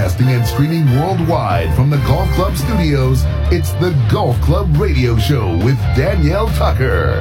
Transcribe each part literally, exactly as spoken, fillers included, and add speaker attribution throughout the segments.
Speaker 1: Broadcasting and streaming worldwide from the Golf Club studios, it's the Golf Club Radio Show with Danielle Tucker.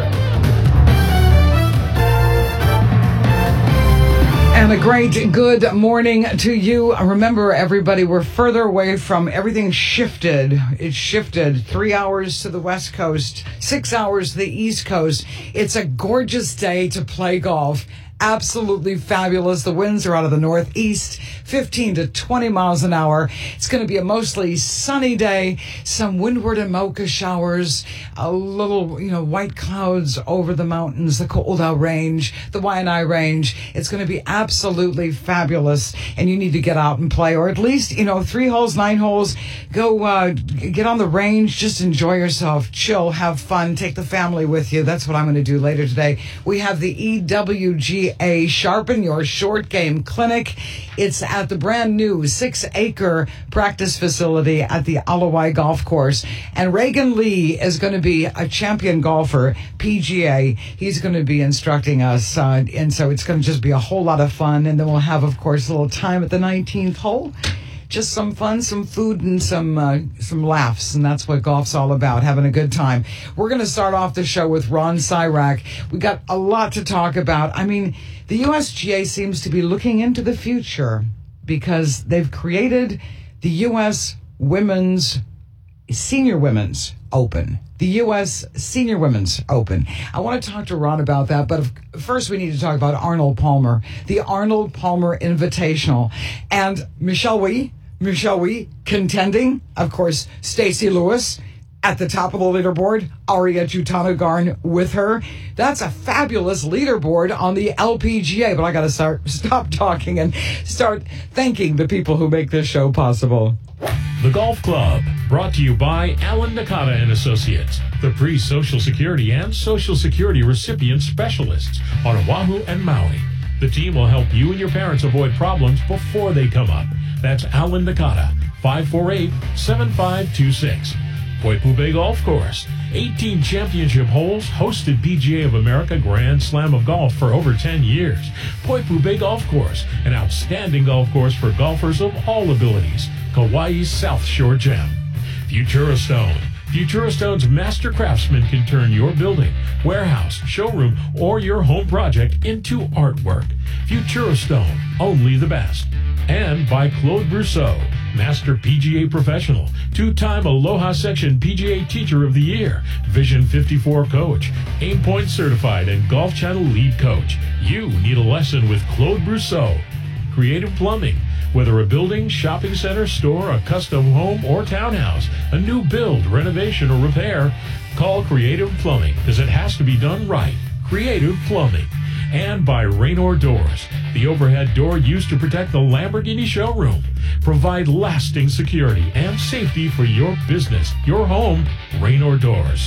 Speaker 2: And a great good morning to you. Remember, everybody, we're further away from everything shifted. It shifted three hours to the West Coast, six hours to the East Coast. It's a gorgeous day to play golf. Absolutely fabulous. The winds are out of the northeast, fifteen to twenty miles an hour. It's going to be a mostly sunny day, some windward and mocha showers, a little, you know, white clouds over the mountains, the Ko'olau Range, the Waianae Range. It's going to be absolutely fabulous, and you need to get out and play, or at least, you know, three holes, nine holes, go uh, get on the range, just enjoy yourself, chill, have fun, take the family with you. That's what I'm going to do later today. We have the E W G A Sharpen Your Short Game Clinic. It's at the brand new six acre practice facility at the Alawai Golf Course. And Reagan Lee is going to be a champion golfer, P G A. He's going to be instructing us. Uh, and so it's going to just be a whole lot of fun. And then we'll have, of course, a little time at the nineteenth hole. Just some fun, some food, and some uh, some laughs, and that's what golf's all about, having a good time. We're going to start off the show with Ron Sirak. We got a lot to talk about. I mean, the U S G A seems to be looking into the future because they've created the U S Women's, Senior Women's Open. The U S Senior Women's Open. I want to talk to Ron about that, but first we need to talk about Arnold Palmer, the Arnold Palmer Invitational. And Michelle Wie, Michelle Wie contending, of course, Stacey Lewis at the top of the leaderboard, Aria Jutanugarn with her. That's a fabulous leaderboard on the L P G A, but I got to start stop talking and start thanking the people who make this show possible.
Speaker 3: The Golf Club, brought to you by Alan Nakata and Associates, the pre-Social Security and Social Security recipient specialists on Oahu and Maui. The team will help you and your parents avoid problems before they come up. That's Alan Nakata, five four eight, seven five two six. Poipu Bay Golf Course, eighteen championship holes, hosted P G A of America Grand Slam of Golf for over ten years. Poipu Bay Golf Course, an outstanding golf course for golfers of all abilities. Kauai's South Shore Gem. Futura Stone. Futura Stone's master craftsmen can turn your building, warehouse, showroom, or your home project into artwork. Futura Stone, only the best. And by Claude Brousseau, Master P G A Professional, two-time Aloha Section P G A Teacher of the Year, Vision fifty-four Coach, Aim Point Certified, and Golf Channel Lead Coach. You need a lesson with Claude Brousseau. Creative Plumbing. Whether a building, shopping center, store, a custom home, or townhouse, a new build, renovation, or repair, call Creative Plumbing, because it has to be done right. Creative Plumbing. And by Raynor Doors, the overhead door used to protect the Lamborghini showroom. Provide lasting security and safety for your business, your home. Raynor Doors.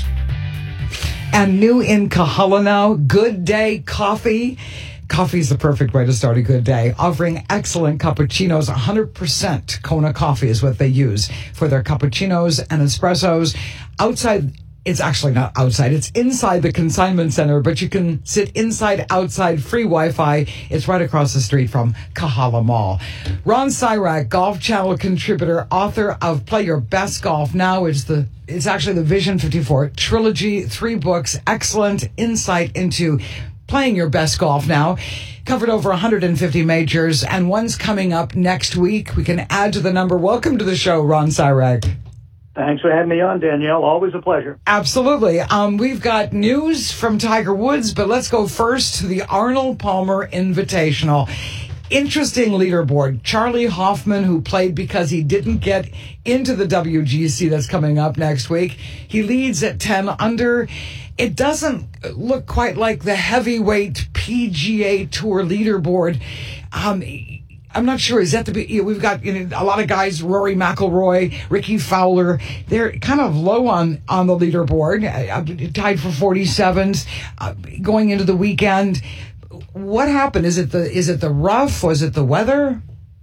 Speaker 2: And new in Kahala now, Good Day Coffee. Coffee is the perfect way to start a good day. Offering excellent cappuccinos. one hundred percent Kona coffee is what they use for their cappuccinos and espressos. Outside, it's actually not outside. It's inside the consignment center, but you can sit inside, outside, free Wi-Fi. It's right across the street from Kahala Mall. Ron Sirak, Golf Channel contributor, author of Play Your Best Golf Now. It's the It's actually the Vision fifty-four trilogy, three books, excellent insight into playing your best golf now. Covered over one hundred fifty majors, and one's coming up next week. We can add to the number. Welcome to the show, Ron Sirak.
Speaker 4: Thanks for having me on, Danielle. Always a pleasure.
Speaker 2: Absolutely. Um, we've got news from Tiger Woods, but let's go first to the Arnold Palmer Invitational. Interesting leaderboard. Charlie Hoffman, who played because he didn't get into the W G C that's coming up next week. He leads at ten under. It doesn't look quite like the heavyweight P G A Tour leaderboard. Um, I'm not sure. Is that the you know, we've got you know, a lot of guys, Rory McIlroy, Ricky Fowler. They're kind of low on, on the leaderboard, uh, tied for forty-sevens uh, going into the weekend. What happened? Is it the is it the rough? Was it the weather?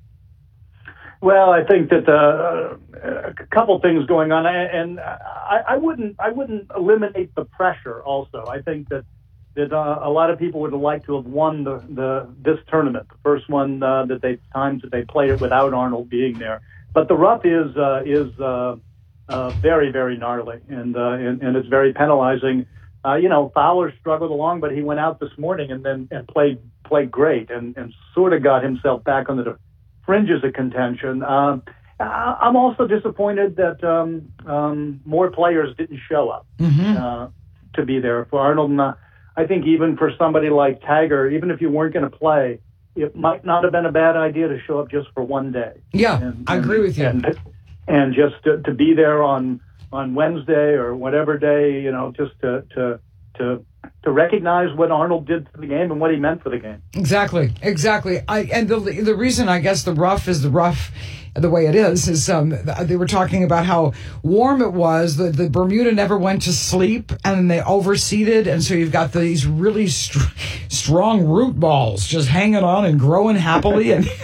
Speaker 4: Well, I think that uh, a couple things going on, and I, I wouldn't I wouldn't eliminate the pressure. Also, I think that that uh, a lot of people would have liked to have won the, the this tournament, the first one uh, that they times that they played it without Arnold being there. But the rough is uh, is uh, uh, very very gnarly, and, uh, and and it's very penalizing. Uh, you know, Fowler struggled along, but he went out this morning and then and played played great, and, and sort of got himself back on the fringes of contention. Um, I'm also disappointed that um, um, more players didn't show up
Speaker 2: mm-hmm.
Speaker 4: uh, to be there for Arnold. And uh, I think even for somebody like Taggart, even if you weren't going to play, it might not have been a bad idea to show up just for one day.
Speaker 2: Yeah,
Speaker 4: and,
Speaker 2: I
Speaker 4: and,
Speaker 2: agree with you.
Speaker 4: And, and just to, to be there on on Wednesday or whatever day, you know, just to to to to recognize what Arnold did for the game and what he meant for the game.
Speaker 2: Exactly, exactly. I and the the reason I guess the rough is the rough the way it is is um they were talking about how warm it was. The the Bermuda never went to sleep, and they overseeded, and so you've got these really str- strong root balls just hanging on and growing happily. And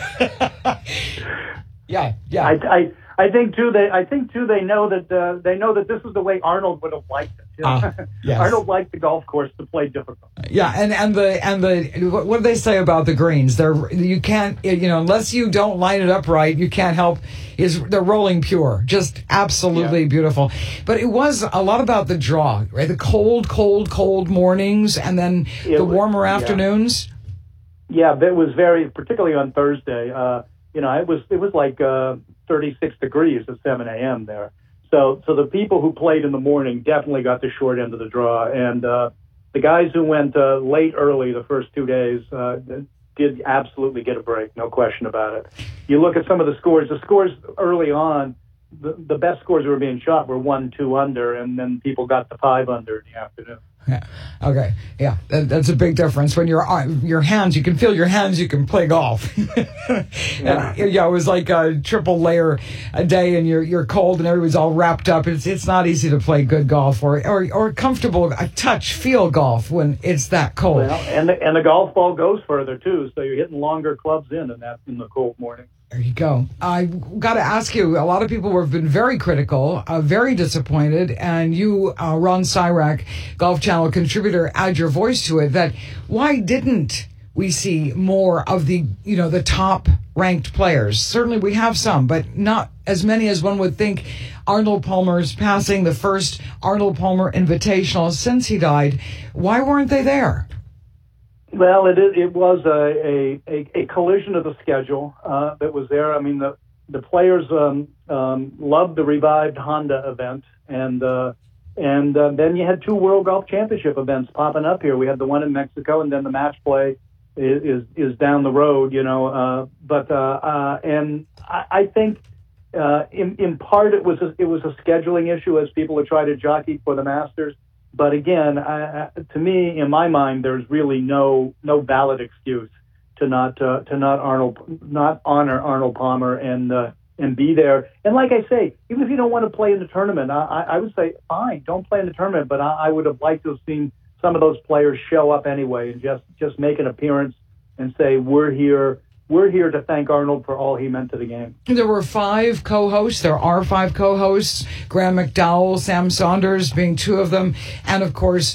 Speaker 2: yeah, yeah.
Speaker 4: I, I I think too they I think too they know that uh, they know that this is the way Arnold would have liked it. You know?
Speaker 2: uh, yes.
Speaker 4: Arnold liked the golf course to play difficult.
Speaker 2: Yeah, and, and the and the what do they say about the greens? They're you can't you know unless you don't line it up right, you can't help. Is they're rolling pure, just absolutely
Speaker 4: yeah.
Speaker 2: beautiful. But it was a lot about the draw, right? The cold, cold, cold mornings, and then
Speaker 4: it
Speaker 2: the
Speaker 4: was,
Speaker 2: warmer
Speaker 4: yeah.
Speaker 2: afternoons.
Speaker 4: Yeah, it was very particularly on Thursday. Uh, you know, it was it was like uh, thirty-six degrees at seven a.m. there. So, so the people who played in the morning definitely got the short end of the draw, and uh, the guys who went uh, late early the first two days uh, did absolutely get a break, no question about it. You look at some of the scores. The scores early on, the, the best scores that were being shot were one, two under, and then people got the five under in the afternoon.
Speaker 2: Yeah. Okay. Yeah, that, that's a big difference. When you're on your hands, you can feel your hands. You can play golf. yeah. And, yeah, it was like a triple layer a day, and you're you're cold, and everybody's all wrapped up. It's it's not easy to play good golf or or or comfortable a touch feel golf when it's that cold.
Speaker 4: Well, and the and the golf ball goes further too, so you're hitting longer clubs in in that in the cold morning.
Speaker 2: There you go. I got to ask you, a lot of people have been very critical, uh, very disappointed, and you, uh, Ron Cyrac, Golf Channel contributor, add your voice to it, that why didn't we see more of the, you know, the top ranked players? Certainly we have some, but not as many as one would think. Arnold Palmer's passing, the first Arnold Palmer Invitational since he died. Why weren't they there?
Speaker 4: Well, it it was a, a, a collision of the schedule uh, that was there. I mean, the the players um, um, loved the revived Honda event, and uh, and uh, then you had two World Golf Championship events popping up here. We had the one in Mexico, and then the match play is is, is down the road. You know, uh, but uh, uh, and I, I think uh, in in part it was a, it was a scheduling issue as people would try to jockey for the Masters. But again, I, I, to me, in my mind, there's really no no valid excuse to not uh, to not Arnold not honor Arnold Palmer and uh, and be there. And like I say, even if you don't want to play in the tournament, I, I would say fine, don't play in the tournament. But I, I would have liked to have seen some of those players show up anyway and just just make an appearance and say we're here. We're here to thank Arnold for all he meant to the game.
Speaker 2: There were five co-hosts. There are five co-hosts. Graham McDowell, Sam Saunders being two of them. And, of course,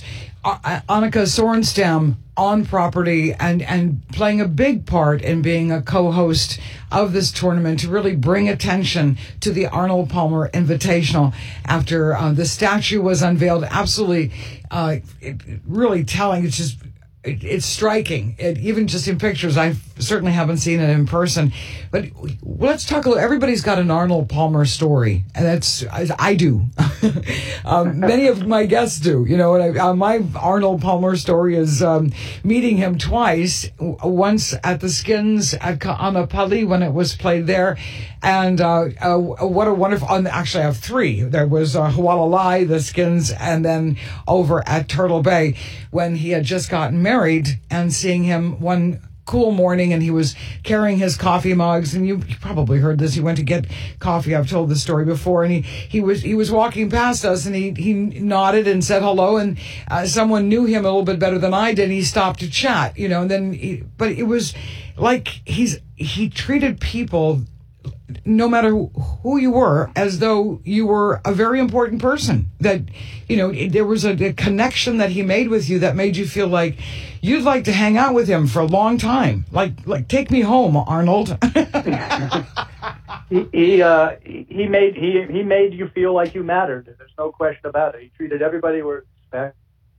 Speaker 2: Annika Sorenstam on property and, and playing a big part in being a co-host of this tournament to really bring attention to the Arnold Palmer Invitational after uh, the statue was unveiled. Absolutely uh, it, really telling. It's just... It, it's striking. It, even just in pictures, I certainly haven't seen it in person. But let's talk a little. Everybody's got an Arnold Palmer story, and that's I, I do. um, many of my guests do. You know, and I, uh, my Arnold Palmer story is um, meeting him twice. Once at the Skins at Ka'anapali when it was played there, and uh, uh, what a wonderful. Uh, actually, I have three. There was uh, Hualalai, the Skins, and then over at Turtle Bay when he had just gotten married. Married and seeing him one cool morning, and he was carrying his coffee mugs, and you, you probably heard this. He went to get coffee. I've told this story before, and he, he was he was walking past us, and he he nodded and said hello, and uh, someone knew him a little bit better than I did. And he stopped to chat, you know, and then he, but it was like he's he treated people no matter who you were, as though you were a very important person. That, you know, there was a, a connection that he made with you that made you feel like you'd like to hang out with him for a long time. Like, like take me home, Arnold.
Speaker 4: he he, uh, he made he he made you feel like you mattered. There's no question about it. He treated everybody with respect.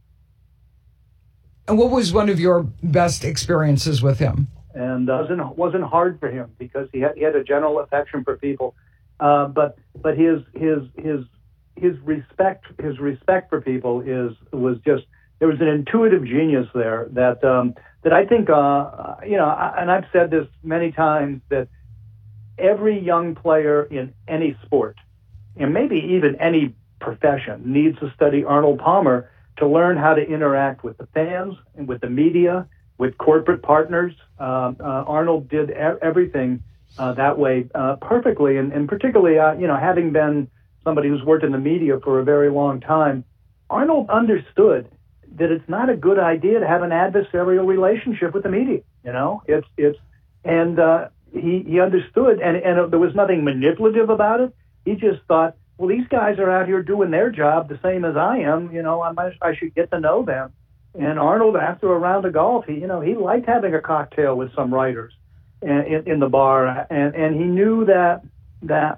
Speaker 2: And what was one of your best experiences with him?
Speaker 4: And uh, wasn't wasn't hard for him because he had he had a general affection for people, uh, but but his his his his respect his respect for people is was just, there was an intuitive genius there that um, that I think uh, you know, and I've said this many times, that every young player in any sport, and maybe even any profession, needs to study Arnold Palmer to learn how to interact with the fans and with the media, with corporate partners. Uh, uh, Arnold did e- everything uh, that way uh, perfectly, and, and particularly, uh, you know, having been somebody who's worked in the media for a very long time, Arnold understood that it's not a good idea to have an adversarial relationship with the media. You know, it's it's, and uh, he he understood, and and there was nothing manipulative about it. He just thought, well, these guys are out here doing their job the same as I am. You know, I might, I should get to know them. And Arnold, after a round of golf, he, you know, he liked having a cocktail with some writers in, in the bar, and, and he knew that that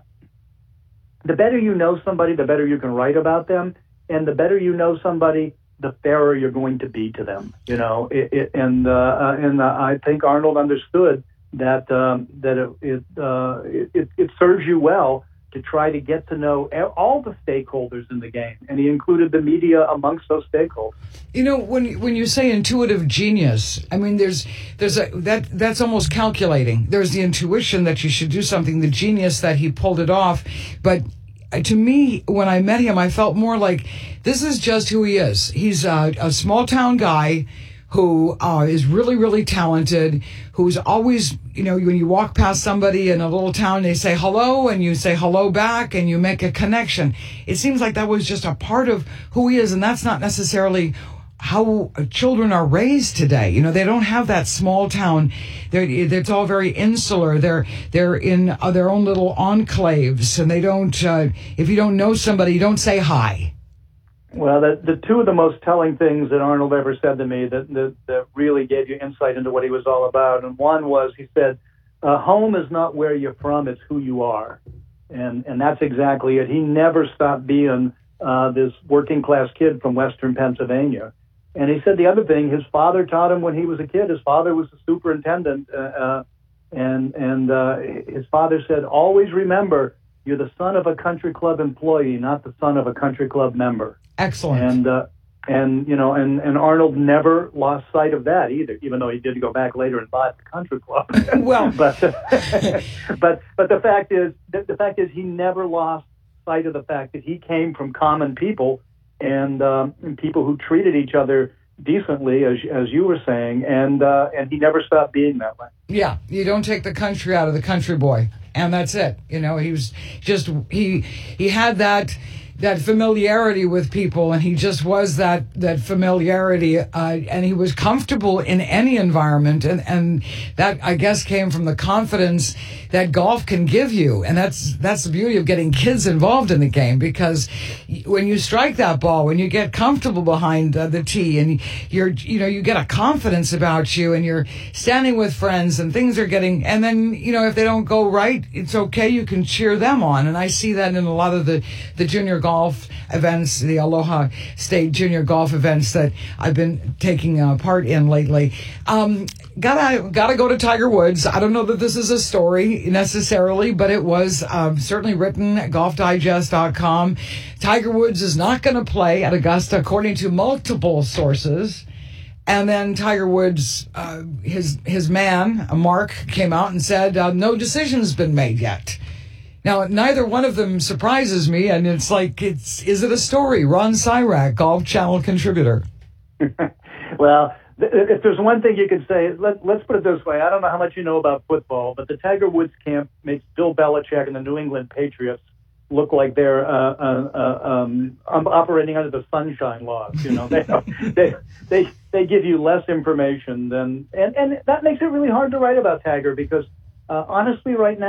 Speaker 4: the better you know somebody, the better you can write about them, and the better you know somebody, the fairer you're going to be to them. You know, it, it, and uh, and uh, I think Arnold understood that um, that it it, uh, it it serves you well to try to get to know all the stakeholders in the game, and he included the media amongst those stakeholders.
Speaker 2: You know, when when you say intuitive genius, I mean, there's there's a that that's almost calculating. There's the intuition that you should do something, the genius that he pulled it off. But to me, when I met him, I felt more like this is just who he is. He's a, a small town guy who uh, is really, really talented, who's always, you know, when you walk past somebody in a little town, they say hello, and you say hello back, and you make a connection. It seems like that was just a part of who he is, and that's not necessarily how children are raised today. You know, they don't have that small town. They're, it's all very insular. They're they're in uh, their own little enclaves, and they don't, uh, if you don't know somebody, you don't say hi.
Speaker 4: Well, the, the two of the most telling things that Arnold ever said to me that, that, that really gave you insight into what he was all about, and one was, he said, uh, home is not where you're from, it's who you are. And and that's exactly it. He never stopped being uh, this working class kid from Western Pennsylvania. And he said the other thing, his father taught him when he was a kid. His father was the superintendent, uh, uh, and, and uh, his father said, always remember, you're the son of a country club employee, not the son of a country club member.
Speaker 2: Excellent.
Speaker 4: And uh, and you know, and, and Arnold never lost sight of that either, even though he did go back later and buy the country club.
Speaker 2: Well,
Speaker 4: but but but the fact is, the, the fact is, he never lost sight of the fact that he came from common people and, um, and people who treated each other decently, as as you were saying, and uh, and he never stopped being that way.
Speaker 2: Yeah, you don't take the country out of the country boy, and that's it. You know, he was just he he had that that familiarity with people, and he just was that that familiarity, uh, and he was comfortable in any environment, and and that, I guess, came from the confidence that golf can give you, and that's that's the beauty of getting kids involved in the game, because when you strike that ball, when you get comfortable behind uh, the tee, and you're you know you get a confidence about you, and you're standing with friends, and things are getting, and then you know if they don't go right, it's okay, you can cheer them on, and I see that in a lot of the the junior golf events, the Aloha State junior golf events that I've been taking uh, part in lately. Um, gotta gotta go to Tiger Woods. I don't know that this is a story necessarily, but it was um, certainly written at golf digest dot com. Tiger Woods is not going to play at Augusta, according to multiple sources. And then Tiger Woods, uh, his his man, Mark, came out and said, uh, no decision's been made yet. Now, neither one of them surprises me, and it's like, it's is it a story? Ron Syrak, Golf Channel contributor.
Speaker 4: Well, if there's one thing you could say, let, let's put it this way. I don't know how much you know about football, but the Tiger Woods camp makes Bill Belichick and the New England Patriots look like they're uh, uh, um, operating under the sunshine laws. You know, they they they they give you less information than, and, and that makes it really hard to write about Tiger, because uh, honestly, right now,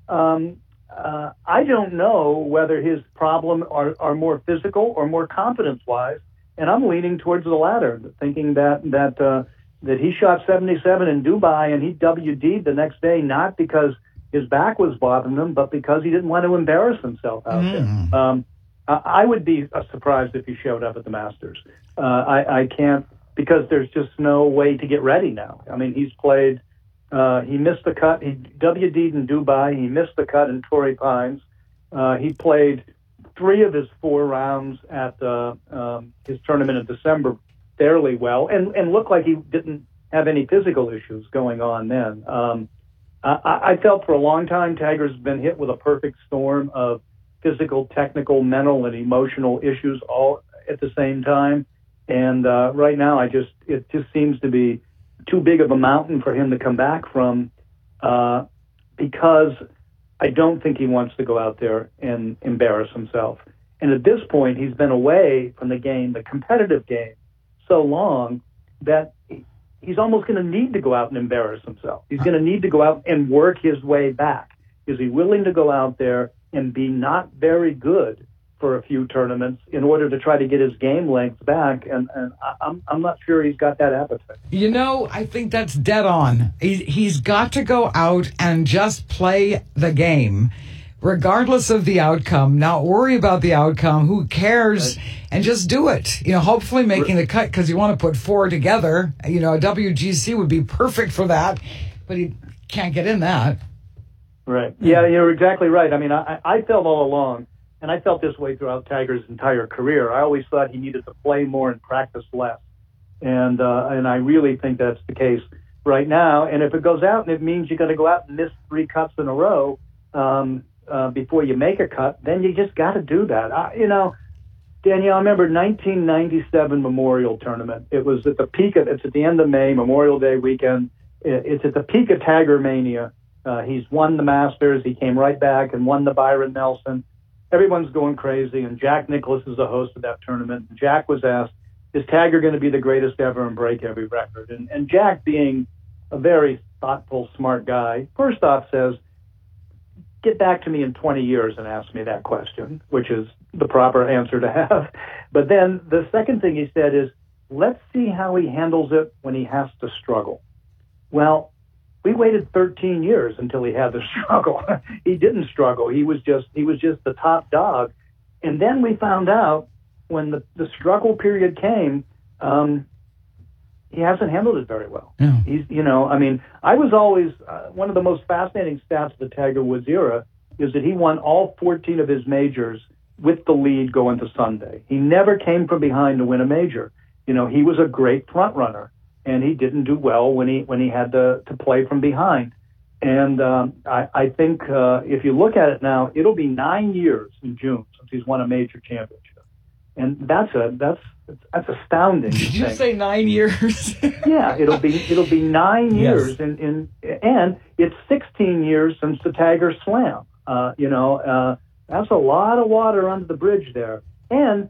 Speaker 4: um, uh, I don't know whether his problem are, are more physical or more confidence-wise, and I'm leaning towards the latter, thinking that that uh, that he shot seventy-seven in Dubai and he W D'd the next day, not because his back was bothering him, but because he didn't want to embarrass himself out mm. there. Um, I would be surprised if he showed up at the Masters. Uh, I, I can't, because there's just no way to get ready now. I mean, he's played, uh, he missed the cut. He W D'd in Dubai. He missed the cut in Torrey Pines. Uh, he played three of his four rounds at uh, um, his tournament in December fairly well, and, and looked like he didn't have any physical issues going on then. Um, I, I felt for a long time Tiger's been hit with a perfect storm of physical, technical, mental, and emotional issues all at the same time. And uh, right now, I just it just seems to be too big of a mountain for him to come back from, uh, because I don't think he wants to go out there and embarrass himself. And at this point, he's been away from the game, the competitive game, so long that he's almost going to need to go out and embarrass himself. He's going to need to go out and work his way back. Is he willing to go out there and be not very good for a few tournaments in order to try to get his game length back? And, and I'm I'm not sure he's got that appetite.
Speaker 2: You know, I think that's dead on. He, he's got to go out and just play the game, regardless of the outcome. Not worry about the outcome. Who cares? Right. And just do it. You know, hopefully making the cut, because you want to put four together. You know, a W G C would be perfect for that, but he can't get in that.
Speaker 4: Right. Yeah, you're exactly right. I mean, I, I felt all along, and I felt this way throughout Tiger's entire career. I always thought he needed to play more and practice less. And uh, and I really think that's the case right now. And if it goes out and it means you're going to go out and miss three cuts in a row um, uh, before you make a cut, then you just got to do that. I, you know, Danielle, I remember nineteen ninety-seven Memorial Tournament. It was at the peak of, it's at the end of May, Memorial Day weekend. It's at the peak of Tiger Mania. Uh, he's won the Masters. He came right back and won the Byron Nelson. Everyone's going crazy, and Jack Nicklaus is the host of that tournament. And Jack was asked, is Tiger going to be the greatest ever and break every record? And, and Jack, being a very thoughtful, smart guy, first off says, get back to me in twenty years and ask me that question, which is the proper answer to have. But then the second thing he said is, let's see how he handles it when he has to struggle. Well, we waited thirteen years until he had to struggle. He didn't struggle. He was just he was just the top dog. And then we found out when the, the struggle period came, um, he hasn't handled it very well.
Speaker 2: Yeah.
Speaker 4: He's, you know, I mean, I was always uh, one of the most fascinating stats of the Tiger Woods era is that he won all fourteen of his majors with the lead going to Sunday. He never came from behind to win a major. You know, he was a great front runner. And he didn't do well when he when he had to, to play from behind. And um, I, I think uh, if you look at it now, it'll be nine years in June since he's won a major championship, and that's a that's that's astounding.
Speaker 2: Did you say nine years?
Speaker 4: Yeah, it'll be it'll be nine years,
Speaker 2: yes.
Speaker 4: in, in and it's sixteen years since the Tiger Slam. Uh, you know, uh, that's a lot of water under the bridge there. And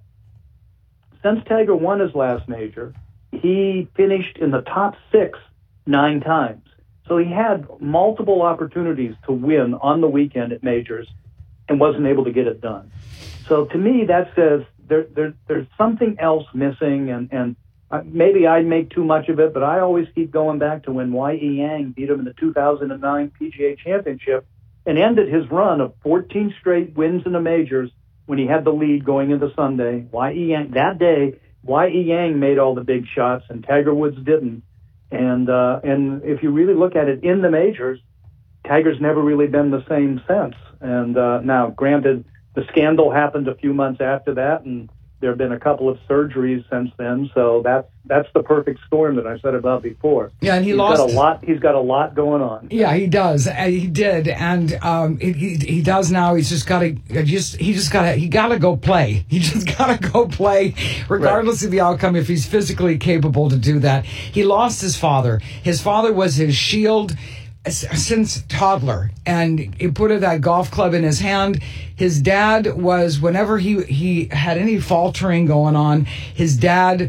Speaker 4: since Tiger won his last major, he finished in the top six nine times. So he had multiple opportunities to win on the weekend at majors and wasn't able to get it done. So to me, that says there, there, there's something else missing, and, and maybe I make too much of it, but I always keep going back to when Y E Yang beat him in the two thousand nine P G A Championship and ended his run of fourteen straight wins in the majors when he had the lead going into Sunday. Y E Yang, that day, Y E Yang made all the big shots, and Tiger Woods didn't. And uh, and if you really look at it in the majors, Tiger's never really been the same since. And uh, now, granted, the scandal happened a few months after that, and there have been a couple of surgeries since then. So that's that's the perfect storm that I said about before.
Speaker 2: Yeah, and he
Speaker 4: he's
Speaker 2: lost
Speaker 4: got a lot. He's got a lot going on.
Speaker 2: Yeah, he does. Uh, he did, and um, he, he he does now. He's just got to just he just got to he got to go play. He just got to go play, regardless right. of the outcome. If he's physically capable to do that, he lost his father. His father was his shield since toddler, and he put that golf club in his hand. His dad was, whenever he he had any faltering going on, his dad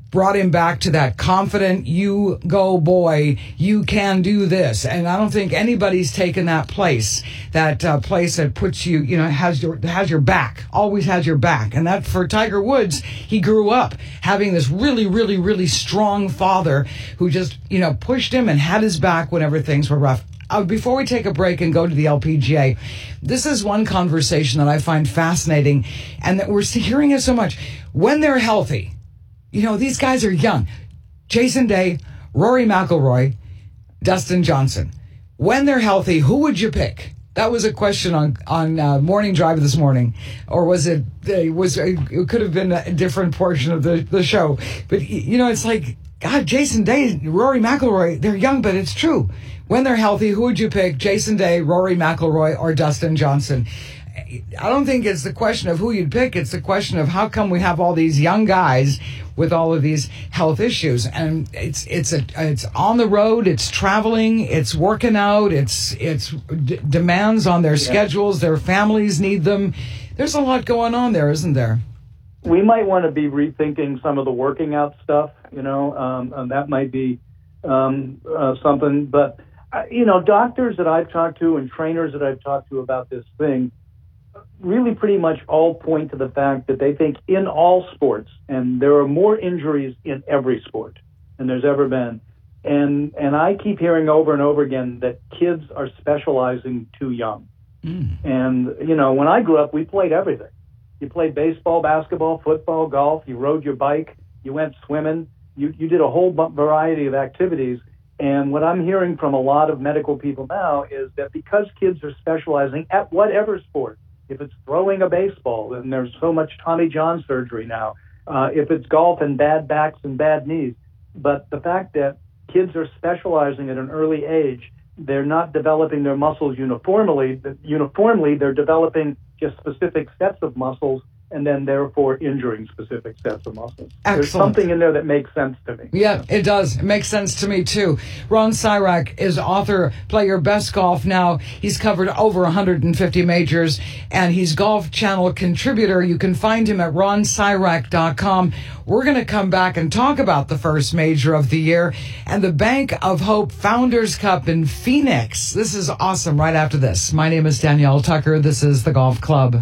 Speaker 2: brought him back to that confident, you go boy, you can do this. And I don't think anybody's taken that place, that uh, place that puts you, you know, has your, has your back, always has your back. And that for Tiger Woods, he grew up having this really, really, really strong father who just, you know, pushed him and had his back whenever things were rough. Uh, before we take a break and go to the L P G A, this is one conversation that I find fascinating and that we're hearing it so much. When they're healthy, you know, these guys are young. Jason Day, Rory McIlroy, Dustin Johnson. When they're healthy, who would you pick? That was a question on on uh, Morning Drive this morning, or was it? Uh, was it could have been a different portion of the, the show. But you know, it's like God, Jason Day, Rory McIlroy. They're young, but it's true. When they're healthy, who would you pick? Jason Day, Rory McIlroy, or Dustin Johnson? I don't think it's the question of who you'd pick. It's the question of how come we have all these young guys with all of these health issues. And it's it's a it's on the road, it's traveling, it's working out, it's it's d- demands on their yeah. schedules. Their families need them. There's a lot going on there, isn't there?
Speaker 4: We might want to be rethinking some of the working out stuff. You know, um, and that might be um, uh, something. But uh, you know, doctors that I've talked to and trainers that I've talked to about this thing really pretty much all point to the fact that they think in all sports, and there are more injuries in every sport than there's ever been. And and I keep hearing over and over again that kids are specializing too young. Mm. And, you know, when I grew up, we played everything. You played baseball, basketball, football, golf, you rode your bike, you went swimming, you, you did a whole variety of activities. And what I'm hearing from a lot of medical people now is that because kids are specializing at whatever sport, if it's throwing a baseball, then there's so much Tommy John surgery now. Uh, if it's golf and bad backs and bad knees. But the fact that kids are specializing at an early age, they're not developing their muscles uniformly. Uniformly, they're developing just specific sets of muscles and then therefore injuring specific sets of muscles.
Speaker 2: Excellent.
Speaker 4: There's something in there that makes sense to me.
Speaker 2: Yeah, it does. It makes sense to me, too. Ron Sirak is author, Play Your Best Golf Now. He's covered over one hundred fifty majors, and he's Golf Channel contributor. You can find him at ron sirak dot com. We're going to come back and talk about the first major of the year and the Bank of Hope Founders Cup in Phoenix. This is awesome right after this. My name is Danielle Tucker. This is The Golf Club.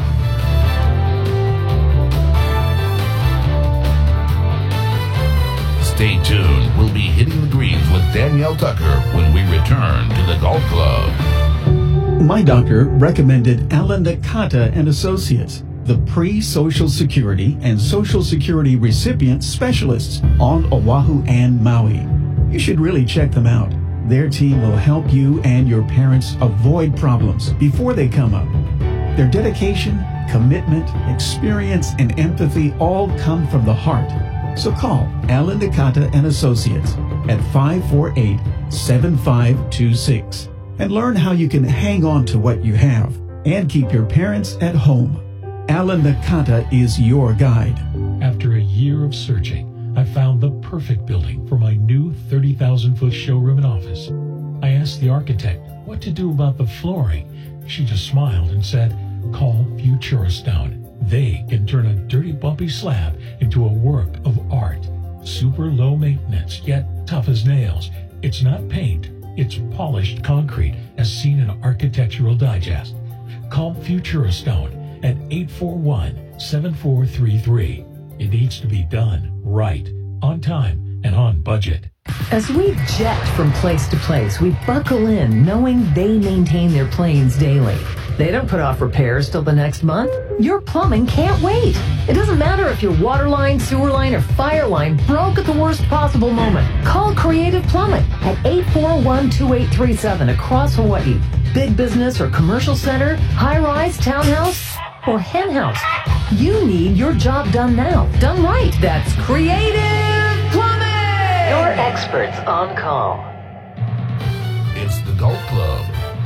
Speaker 1: Stay tuned. We'll be hitting the greens with Danielle Tucker when we return to the Golf Club.
Speaker 5: My doctor recommended Alan Nakata and Associates, the pre-Social Security and Social Security recipient specialists on Oahu and Maui. You should really check them out. Their team will help you and your parents avoid problems before they come up. Their dedication, commitment, experience, and empathy all come from the heart. So call Alan Nakata and Associates at five four eight, seven five two six and learn how you can hang on to what you have and keep your parents at home. Alan Nakata is your guide.
Speaker 3: After a year of searching, I found the perfect building for my new thirty thousand foot showroom and office. I asked the architect what to do about the flooring. She just smiled and said, call Futuristone. They can turn a dirty, bumpy slab into a work of art. Super low maintenance, yet tough as nails. It's not paint, it's polished concrete, as seen in Architectural Digest. Call Futuristone at eight four one, seven four three three. It needs to be done right, on time, and on budget.
Speaker 6: As we jet from place to place, we buckle in knowing they maintain their planes daily. They don't put off repairs till the next month. Your plumbing can't wait. It doesn't matter if your water line, sewer line, or fire line broke at the worst possible moment. Call Creative Plumbing at eight four one, two eight three seven across Hawaii. Big business or commercial center, high-rise, townhouse, or hen house. You need your job done now. Done right. That's Creative Plumbing. Your experts on call.
Speaker 1: It's the Golf Club.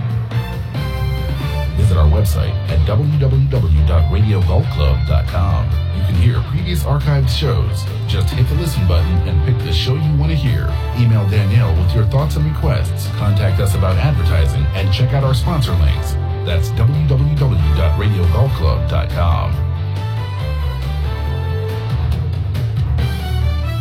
Speaker 1: Visit our website at w w w dot radio golf club dot com. You can hear previous archived shows. Just hit the listen button and pick the show you want to hear. Email Danielle with your thoughts and requests. Contact us about advertising and check out our sponsor links. That's w w w dot radio golf club dot com.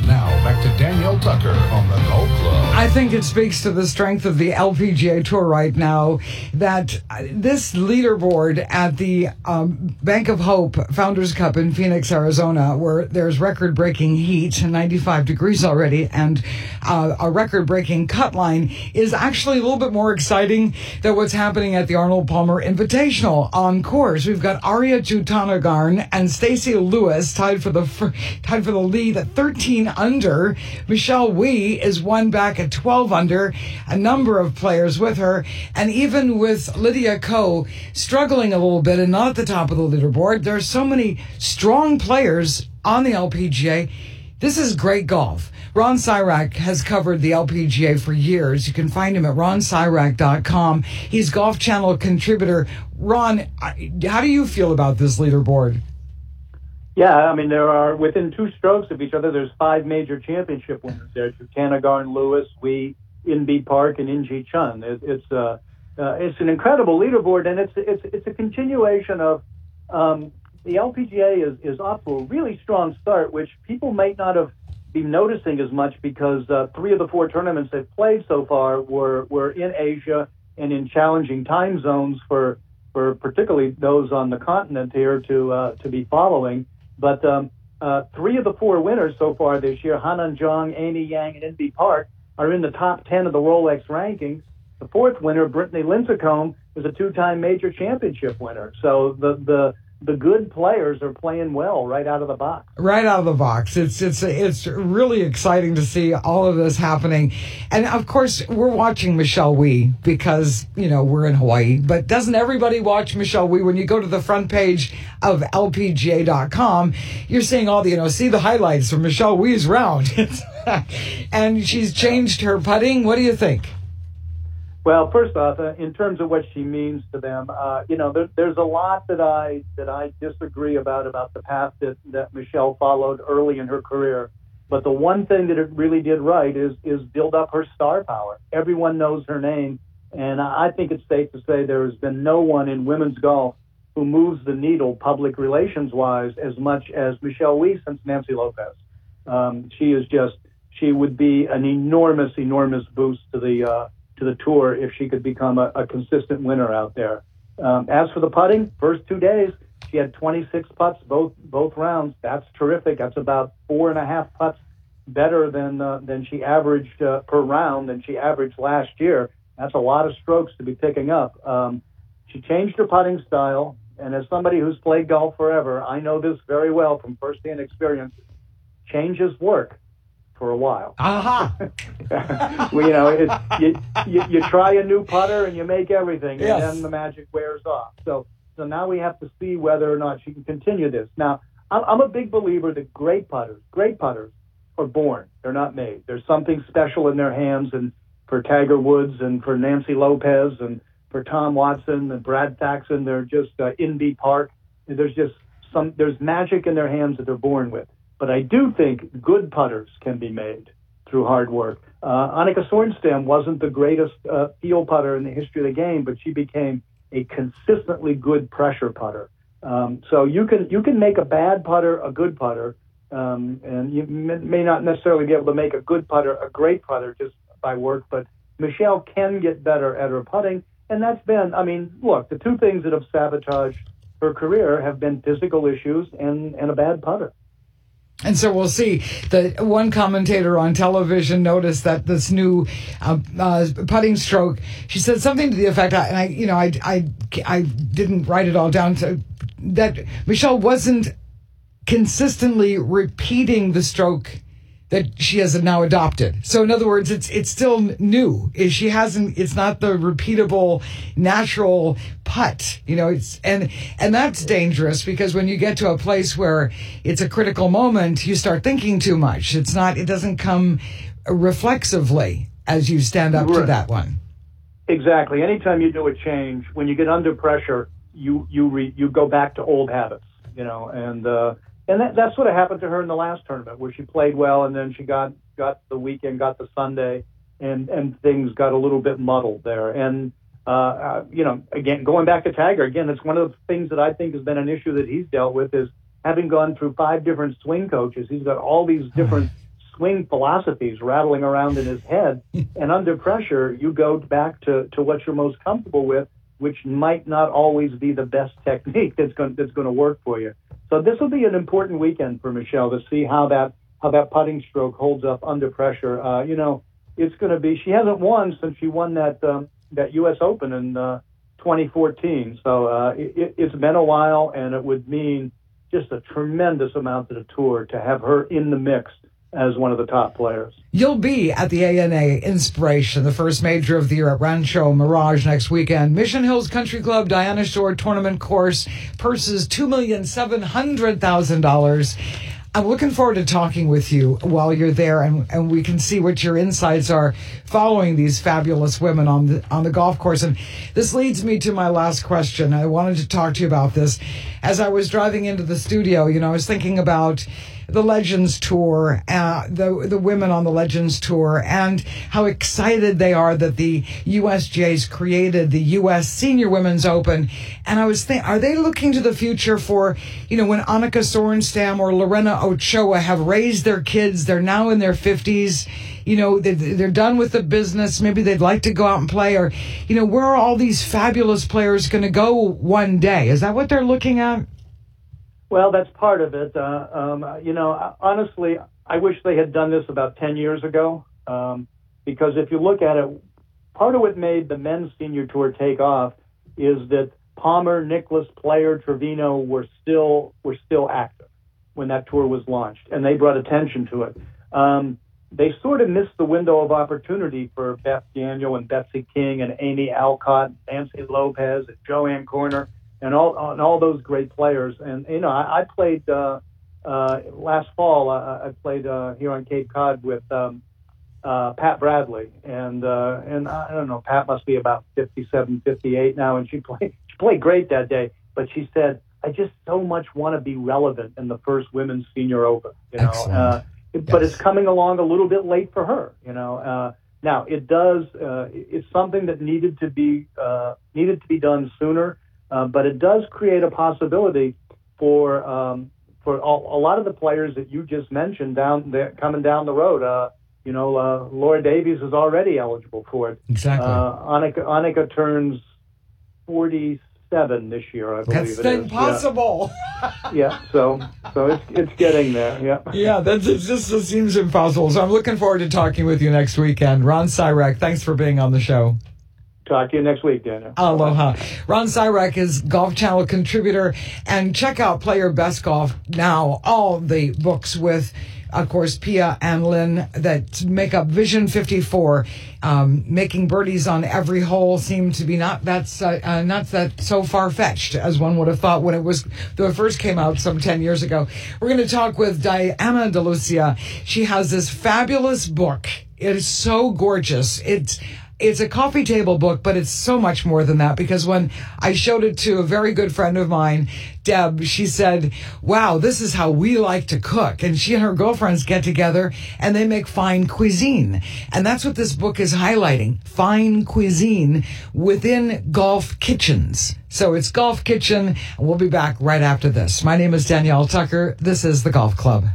Speaker 1: Tucker on the Golf Club.
Speaker 2: I think it speaks to the strength of the L P G A Tour right now that this leaderboard at the um, Bank of Hope Founders Cup in Phoenix, Arizona, where there's record-breaking heat, ninety-five degrees already, and uh, a record-breaking cut line, is actually a little bit more exciting than what's happening at the Arnold Palmer Invitational on course. We've got Arya Jutanugarn and Stacey Lewis tied for the fir- tied for the lead at thirteen under. Michelle Wie is one back at twelve under, a number of players with her, and even with Lydia Ko struggling a little bit and not at the top of the leaderboard, there are so many strong players on the L P G A. This is great golf. Ron Syrak has covered the L P G A for years. You can find him at ron syrak dot com. He's Golf Channel contributor. Ron, how do you feel about this leaderboard?
Speaker 4: Yeah, I mean, there are, within two strokes of each other, there's five major championship winners there. Jutanugarn, Lewis, Wie, Inbee Park, and Inji Chun. It, it's uh, uh, it's an incredible leaderboard, and it's it's it's a continuation of um, the L P G A is, is off to a really strong start, which people might not have been noticing as much because uh, three of the four tournaments they've played so far were, were in Asia and in challenging time zones for for particularly those on the continent here to uh, to be following. But um, uh, three of the four winners so far this year, Hanan Zhang, Amy Yang, and Inbee Park, are in the top ten of the Rolex rankings. The fourth winner, Brittany Lincecum, is a two-time major championship winner. So the the the good players are playing well right out of the box.
Speaker 2: Right out of the box. It's it's it's really exciting to see all of this happening. And of course, we're watching Michelle Wie because, you know, we're in Hawaii. But doesn't everybody watch Michelle Wie? When you go to the front page of L P G A dot com, you're seeing all the, you know, see the highlights from Michelle Wie's round. And she's changed her putting. What do you think?
Speaker 4: Well, first off, uh, in terms of what she means to them, uh, you know, there, there's a lot that I that I disagree about about the path that, that Michelle followed early in her career. But the one thing that it really did right is is build up her star power. Everyone knows her name, and I think it's safe to say there has been no one in women's golf who moves the needle public relations-wise as much as Michelle Wie since Nancy Lopez. Um, she is just she would be an enormous, enormous boost to the uh, to the tour if she could become a, a consistent winner out there. Um, as for the putting, first two days, she had twenty-six putts both both rounds. That's terrific. That's about four and a half putts better than uh, than she averaged uh, per round than she averaged last year. That's a lot of strokes to be picking up. Um, she changed her putting style, and as somebody who's played golf forever, I know this very well from firsthand experience. Changes work for a while.
Speaker 2: Aha!
Speaker 4: Well, you know, it, you, you you try a new putter and you make everything,
Speaker 2: Yes.
Speaker 4: and then the magic wears off. So so now we have to see whether or not she can continue this. Now, I'm, I'm a big believer that great putters, great putters, are born. They're not made. There's something special in their hands, and for Tiger Woods and for Nancy Lopez and for Tom Watson and Brad Faxon, they're just uh, Inbee Park. There's just some. There's magic in their hands that they're born with. But I do think good putters can be made through hard work. Uh, Annika Sorenstam wasn't the greatest uh, field putter in the history of the game, but she became a consistently good pressure putter. Um, so you can you can make a bad putter a good putter, um, and you m- may not necessarily be able to make a good putter a great putter just by work, but Michelle can get better at her putting, and that's been, I mean, look, the two things that have sabotaged her career have been physical issues and, and a bad putter.
Speaker 2: And so we'll see. The one commentator on television noticed that this new uh, uh, putting stroke, she said something to the effect, and I, you know, I, I, I didn't write it all down, to, that Michelle wasn't consistently repeating the stroke that she has now adopted. So in other words, it's it's still new. She hasn't. It's not the repeatable, natural putt. You know, it's and and that's dangerous because when you get to a place where it's a critical moment, you start thinking too much. It's not. It doesn't come reflexively as you stand up
Speaker 4: Right.
Speaker 2: to that one.
Speaker 4: Exactly. Anytime you do a change, when you get under pressure, you you re, you go back to old habits. You know, and. Uh, And that, that's what happened to her in the last tournament, where she played well, and then she got, got the weekend, got the Sunday, and, and things got a little bit muddled there. And, uh, uh, you know, again, going back to Tiger, again, it's one of the things that I think has been an issue that he's dealt with is having gone through five different swing coaches. He's got all these different swing philosophies rattling around in his head. And under pressure, you go back to, to what you're most comfortable with, which might not always be the best technique that's going that's going to work for you. So this will be an important weekend for Michelle to see how that how that putting stroke holds up under pressure. Uh, you know, it's going to be. She hasn't won since she won that um, that U S Open in uh, twenty fourteen. So uh, it, it's been a while, and it would mean just a tremendous amount to the tour to have her in the mix as one of the top players.
Speaker 2: You'll be at the A N A Inspiration, the first major of the year at Rancho Mirage next weekend. Mission Hills Country Club, Diana Shore Tournament Course, purses two million seven hundred thousand dollars. I'm looking forward to talking with you while you're there, and, and we can see what your insights are following these fabulous women on the on the golf course. And this leads me to my last question. I wanted to talk to you about this. As I was driving into the studio, you know, I was thinking about the Legends Tour, uh, the the women on the Legends Tour, and how excited they are that the U S G A's created the U S Senior Women's Open. And I was thinking, are they looking to the future for, you know, when Annika Sorenstam or Lorena Ochoa have raised their kids, they're now in their fifties, you know, they're done with the business, maybe they'd like to go out and play, or, you know, where are all these fabulous players going to go one day? Is that what they're looking at?
Speaker 4: Well, that's part of it. Uh, um, you know, honestly, I wish they had done this about ten years ago, um, because if you look at it, part of what made the men's senior tour take off is that Palmer, Nicklaus, Player, Trevino were still were still active when that tour was launched, and they brought attention to it. Um, they sort of missed the window of opportunity for Beth Daniel and Betsy King and Amy Alcott, Nancy Lopez, and Joanne Corner, and all and all those great players. And, you know, I, I played uh, uh, last fall, uh, I played uh, here on Cape Cod with um, uh, Pat Bradley. And, uh, and I don't know, Pat must be about fifty-seven, fifty-eight now, and she played, she played great that day. But she said, I just so much want to be relevant in the first Women's Senior Open, you know. Uh, it, yes. But it's coming along a little bit late for her, you know. Uh, now, it does, uh, it's something that needed to be uh, needed to be done sooner. Uh, but it does create a possibility for um, for all, a lot of the players that you just mentioned down there coming down the road. Uh, you know, uh, Laura Davies is already eligible for it.
Speaker 2: Exactly.
Speaker 4: Uh, Annika, Annika turns forty-seven this year, I believe.
Speaker 2: That's
Speaker 4: it is.
Speaker 2: impossible.
Speaker 4: Yeah. yeah. So so it's it's getting there. Yeah.
Speaker 2: Yeah. That's it. Just it seems impossible. So I'm looking forward to talking with you next weekend. Ron Sirek, thanks for being on the show.
Speaker 4: Talk to you next week, Daniel.
Speaker 2: Aloha. Ron Sirek is Golf Channel contributor. And check out Player Best Golf now. All the books with, of course, Pia and Lynn that make up Vision fifty-four. Um, making birdies on every hole seemed to be not that's uh, uh, not that so far-fetched as one would have thought when it was when it first came out some ten years ago. We're going to talk with Diana DeLucia. She has this fabulous book. It is so gorgeous. It's It's a coffee table book, but it's so much more than that, because when I showed it to a very good friend of mine, Deb, she said, wow, this is how we like to cook. And she and her girlfriends get together and they make fine cuisine. And that's what this book is highlighting, fine cuisine within golf kitchens. So it's Golf Kitchen, and we'll be back right after this. My name is Danielle Tucker. This is The Golf Club.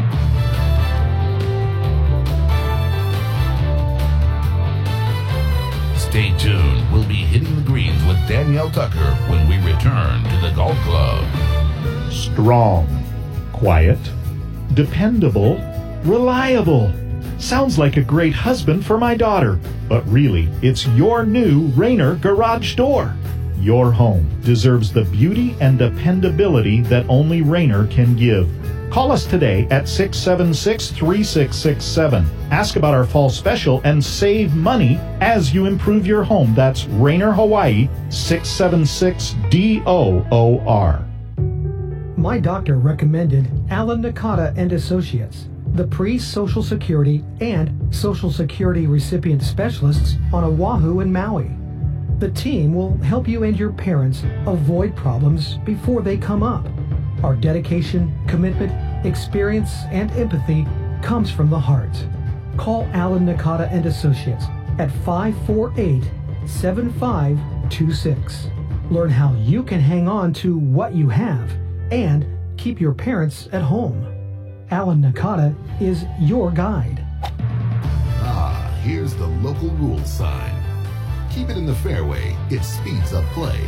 Speaker 1: Stay tuned. We'll be hitting the greens with Danielle Tucker when we return to the Golf Club.
Speaker 7: Strong, quiet, dependable, reliable. Sounds like a great husband for my daughter, but really, it's your new Rainer garage door. Your home deserves the beauty and dependability that only Rainer can give. Call us today at six seven six, three six six seven. Ask about our fall special and save money as you improve your home. That's Rainer Hawaii, six seven six D O O R.
Speaker 8: My doctor recommended Alan Nakata and Associates, the pre-Social Security and Social Security recipient specialists on Oahu and Maui. The team will help you and your parents avoid problems before they come up. Our dedication, commitment, experience, and empathy comes from the heart. Call Alan Nakata and Associates at five four eight, seven five two six. Learn how you can hang on to what you have and keep your parents at home. Alan Nakata is your guide.
Speaker 1: Ah, here's the local rules sign. Keep it in the fairway. It speeds up play.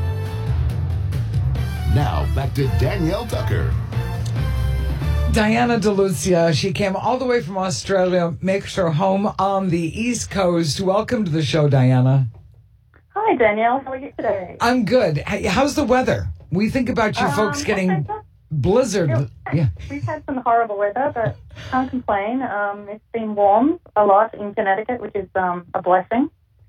Speaker 1: Now back to Danielle Tucker.
Speaker 2: Diana DeLucia, she came all the way from Australia, makes her home on the East Coast. Welcome to the show, Diana.
Speaker 9: Hi, Danielle. How are you today?
Speaker 2: I'm good. How's the weather? We think about you
Speaker 9: um,
Speaker 2: folks getting blizzard.
Speaker 9: Yeah.
Speaker 2: Yeah.
Speaker 9: We've had some horrible weather, but can't complain. Um, it's been warm a lot in Connecticut, which is um, a blessing.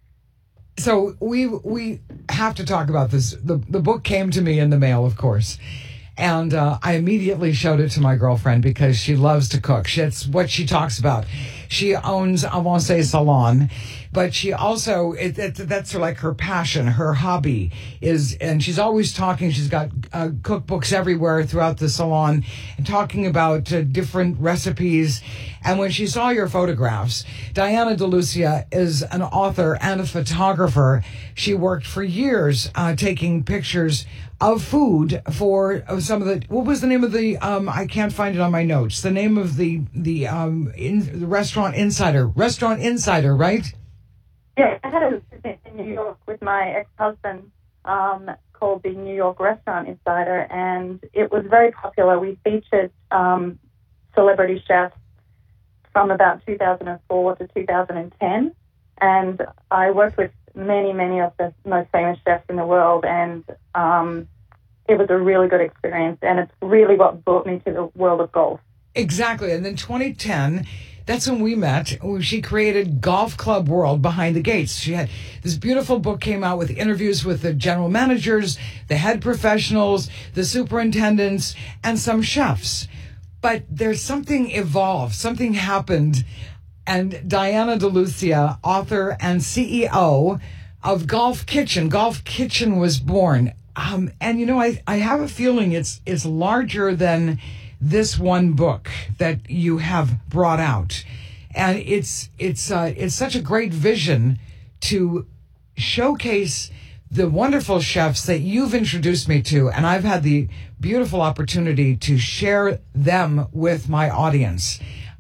Speaker 2: So we we have to talk about this. The, the book came to me in the mail, of course. And uh, I immediately showed it to my girlfriend because she loves to cook. She, that's what she talks about. She owns Avancé Salon, but she also, it, it, that's her, like her passion, her hobby is, and she's always talking. She's got uh, cookbooks everywhere throughout the salon and talking about uh, different recipes. And when she saw your photographs, Diana DeLucia is an author and a photographer. She worked for years uh, taking pictures of food for some of the, what was the name of the, um, I can't find it on my notes, the name of the, the, um, in, the Restaurant Insider, Restaurant Insider, right?
Speaker 9: Yeah, I had a visit in New York with my ex-husband um, called the New York Restaurant Insider, and it was very popular. We featured um, celebrity chefs from about two thousand four to two thousand ten, and I worked with many, many of the most famous chefs in the world, and um, it was a really good experience, and it's really what brought me to the world of golf.
Speaker 2: Exactly, and then twenty ten, that's when we met. She created Golf Club World Behind the Gates. She had this beautiful book came out with interviews with the general managers, the head professionals, the superintendents, and some chefs. But there's something evolved, something happened, and Diana DeLucia, author and C E O of Golf Kitchen. Golf Kitchen was born. Um, and, you know, I, I have a feeling it's it's larger than this one book that you have brought out. And it's it's uh, it's such a great vision to showcase the wonderful chefs that you've introduced me to, and I've had the beautiful opportunity to share them with my audience.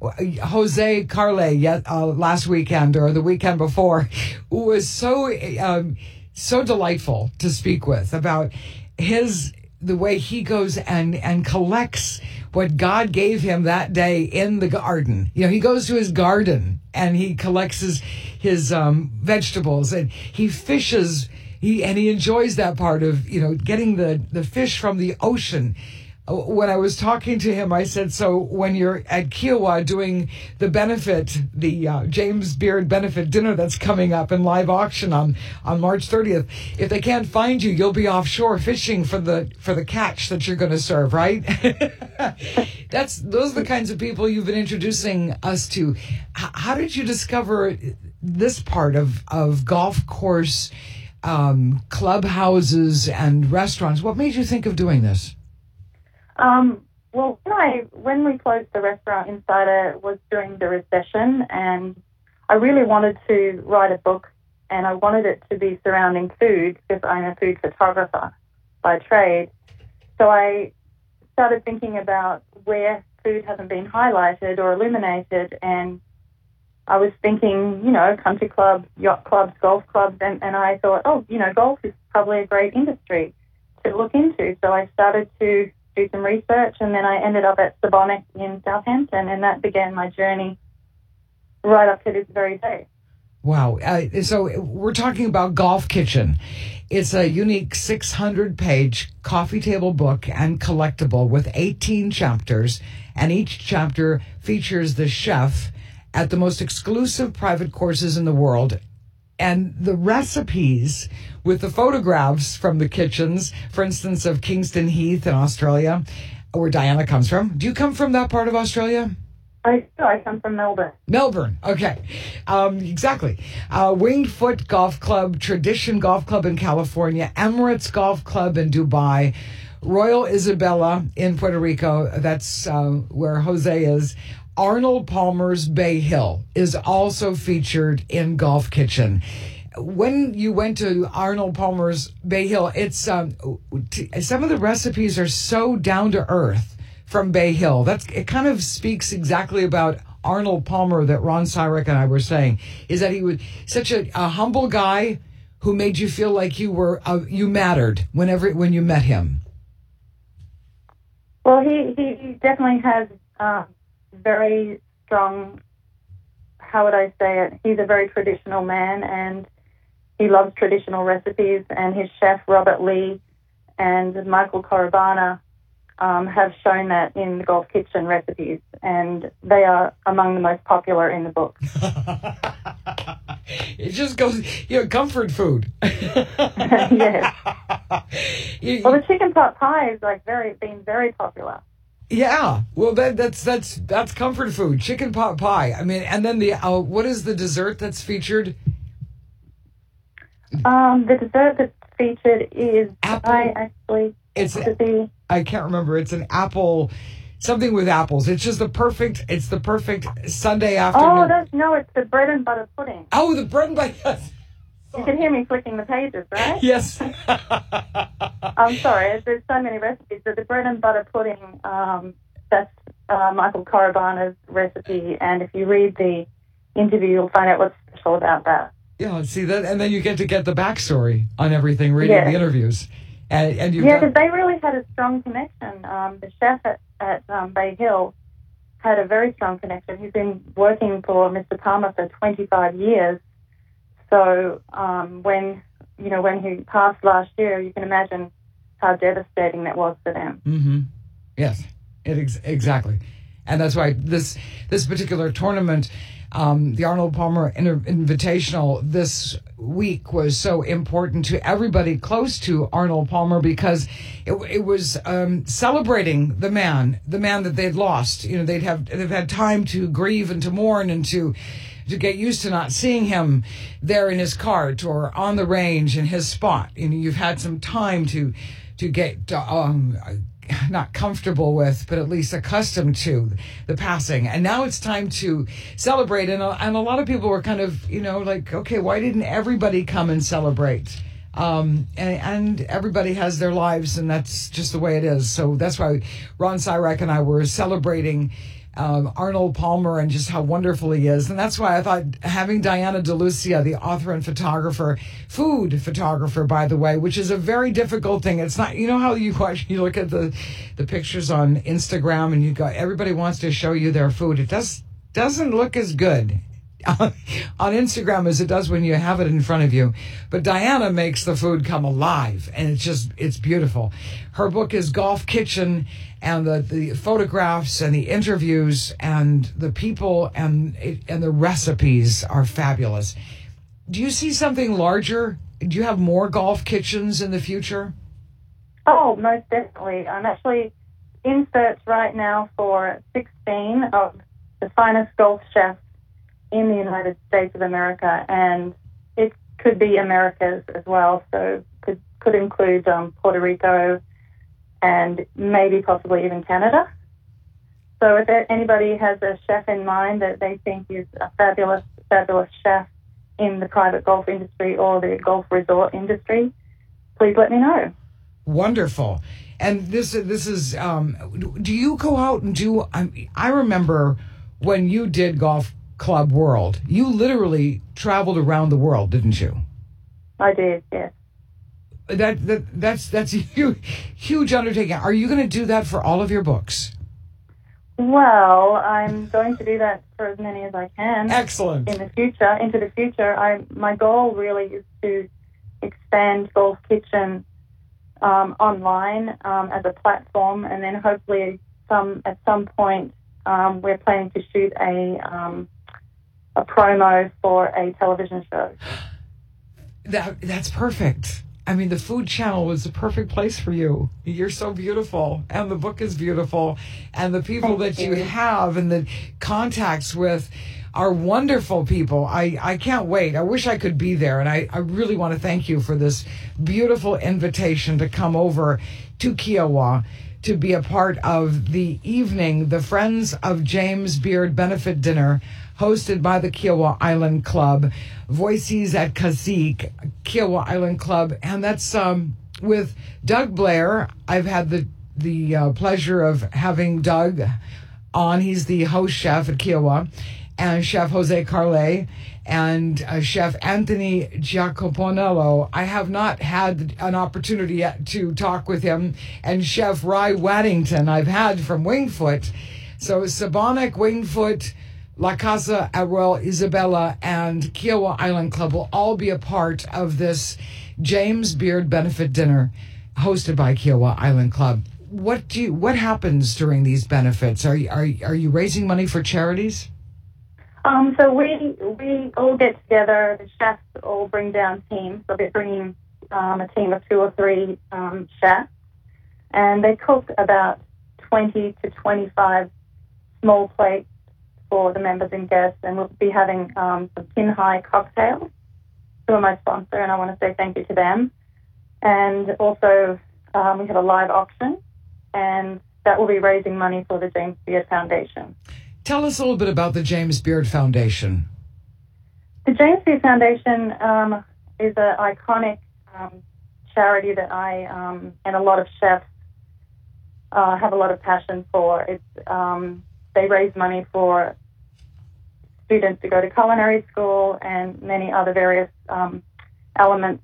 Speaker 2: Jose Carle, yet uh, last weekend or the weekend before, was so um, so delightful to speak with about his the way he goes and and collects what God gave him that day in the garden. You know, he goes to his garden and he collects his his um, vegetables, and he fishes. He and he enjoys that part of, you know, getting the the fish from the ocean. When I was talking to him, I said, so when you're at Kiowa doing the benefit, the uh, James Beard benefit dinner that's coming up in live auction on, on March thirtieth, if they can't find you, you'll be offshore fishing for the for the catch that you're going to serve, right? That's those are the kinds of people you've been introducing us to. H- how did you discover this part of, of golf course um, clubhouses and restaurants? What made you think of doing this?
Speaker 9: Um, well, when, I, when we closed the Restaurant Insider, it was during the recession, and I really wanted to write a book, and I wanted it to be surrounding food because I'm a food photographer by trade. So I started thinking about where food hasn't been highlighted or illuminated, and I was thinking, you know, country clubs, yacht clubs, golf clubs, and, and I thought, oh, you know, golf is probably a great industry to look into. So I started to do some research, and then I ended up at Sabonic in Southampton, and that began my journey right up to this very day.
Speaker 2: Wow. Uh, so we're talking about Golf Kitchen. It's a unique six hundred page coffee table book and collectible with eighteen chapters, and each chapter features the chef at the most exclusive private courses in the world. And the recipes with the photographs from the kitchens, for instance, of Kingston Heath in Australia, where Diana comes from. Do you come from that part of Australia?
Speaker 9: I do. I come from Melbourne.
Speaker 2: Melbourne, okay. Um, exactly. Uh, Winged Foot Golf Club, Tradition Golf Club in California, Emirates Golf Club in Dubai, Royal Isabella in Puerto Rico, that's uh, where Jose is. Arnold Palmer's Bay Hill is also featured in Golf Kitchen. When you went to Arnold Palmer's Bay Hill, it's um, t- some of the recipes are so down to earth, from Bay Hill. That's it. Kind of speaks exactly about Arnold Palmer that Ron Syrek and I were saying, is that he was such a, a humble guy who made you feel like you were uh, you mattered whenever when you met him.
Speaker 9: Well, he, he definitely has uh, very strong, how would I say it, he's a very traditional man, and he loves traditional recipes, and his chef, Robert Lee, and Michael Korobana um, have shown that in the Gulf Kitchen recipes, and they are among the most popular in the book.
Speaker 2: It just goes, you know, comfort food.
Speaker 9: Yes.
Speaker 2: You-
Speaker 9: Well, the chicken pot pie is like very been very popular.
Speaker 2: Yeah, well, that, that's that's that's comfort food, chicken pot pie. I mean, and then the uh, what is the dessert that's featured?
Speaker 9: Um, the dessert that's featured is
Speaker 2: Apple.
Speaker 9: I actually
Speaker 2: It's
Speaker 9: to be
Speaker 2: I can't remember. It's an apple, something with apples. It's just the perfect. It's the perfect Sunday afternoon.
Speaker 9: oh that's no, it's the bread and butter pudding.
Speaker 2: Oh, the bread and butter.
Speaker 9: You can hear me flicking the pages, right?
Speaker 2: Yes.
Speaker 9: I'm sorry, there's so many recipes, but the bread and butter pudding, um, that's uh, Michael Korobana's recipe, and if you read the interview, you'll find out what's special about that.
Speaker 2: Yeah, see that, and then you get to get the backstory on everything, reading
Speaker 9: Yeah.
Speaker 2: the interviews, and and you
Speaker 9: Yeah, because they really had a strong connection. Um, the chef at, at um, Bay Hill had a very strong connection. He's been working for Mister Palmer for twenty-five years. So um, when you know when he passed last year, you can imagine how devastating that was for them.
Speaker 2: Mm-hmm. Yes, it ex- exactly, and that's why this this particular tournament, um, the Arnold Palmer Inter- Invitational this week, was so important to everybody close to Arnold Palmer because it, it was um, celebrating the man, the man that they'd lost. You know, they'd have they've had time to grieve and to mourn and to. to get used to not seeing him there in his cart or on the range in his spot. You know, you've had some time to to get um, not comfortable with, but at least accustomed to the passing. And now it's time to celebrate. And a, and a lot of people were kind of, you know, like, okay, why didn't everybody come and celebrate? Um, and, and everybody has their lives, and that's just the way it is. So that's why Ron Syrek and I were celebrating Um, Arnold Palmer and just how wonderful he is. And that's why I thought having Diana DeLucia, the author and photographer, food photographer, by the way, which is a very difficult thing. It's not, you know how you watch, you look at the, the pictures on Instagram and you got, everybody wants to show you their food. It does, doesn't look as good on Instagram as it does when you have it in front of you. But Diana makes the food come alive, and it's just, it's beautiful. Her book is Gulf Kitchen, and the, the photographs and the interviews and the people and and the recipes are fabulous. Do you see something larger? Do you have more Gulf Kitchens in the future?
Speaker 9: Oh, most definitely. I'm actually in search right now for sixteen of the finest Gulf chefs in the United States of America, and it could be Americas as well, so could could include um, Puerto Rico and maybe possibly even Canada. So if anybody has a chef in mind that they think is a fabulous, fabulous chef in the private golf industry or the golf resort industry, please let me know.
Speaker 2: Wonderful. And this this is, um, do you go out and do, I, I remember when you did Golf Club World, you literally traveled around the world, didn't you?
Speaker 9: I did, yes.
Speaker 2: That that that's that's a huge, huge undertaking. Are you going to do that for all of your books?
Speaker 9: Well, I'm going to do that for as many as I can.
Speaker 2: Excellent.
Speaker 9: In the future, into the future, I my goal really is to expand Gulf Kitchen um, online um, as a platform, and then hopefully some at some point um, we're planning to shoot a um, a promo for a television show.
Speaker 2: That that's perfect. I mean, the Food Channel was the perfect place for you. You're so beautiful, and the book is beautiful, and the people
Speaker 9: Thank
Speaker 2: that you.
Speaker 9: you
Speaker 2: have and the contacts with are wonderful people. I, I can't wait. I wish I could be there, and I, I really want to thank you for this beautiful invitation to come over to Kiowa to be a part of the evening, the Friends of James Beard Benefit Dinner, hosted by the Kiowa Island Club, Voices at Cazique, Kiowa Island Club, and that's um, with Doug Blair. I've had the the uh, pleasure of having Doug on. He's the host chef at Kiawah, and Chef Jose Carle and uh, Chef Anthony Giacoponello. I have not had an opportunity yet to talk with him. And Chef Rye Waddington I've had from Wingfoot. So Sabonic, Wingfoot, La Casa at Royal Isabella, and Kiawah Island Club will all be a part of this James Beard benefit dinner hosted by Kiawah Island Club. What do you, what happens during these benefits? Are you, are, are you raising money for charities?
Speaker 9: Um, so we we all get together. The chefs all bring down teams. So they're bringing um, a team of two or three um, chefs, and they cook about twenty to twenty-five small plates for the members and guests. And we'll be having um, some Tin Hai cocktails, who are my sponsor, and I want to say thank you to them. And also um, we have a live auction, and that will be raising money for the James Beard Foundation.
Speaker 2: Tell us a little bit about the James Beard Foundation.
Speaker 9: The James Beard Foundation um, is an iconic um, charity that I um, and a lot of chefs uh, have a lot of passion for. It's um, they raise money for students to go to culinary school and many other various um, elements.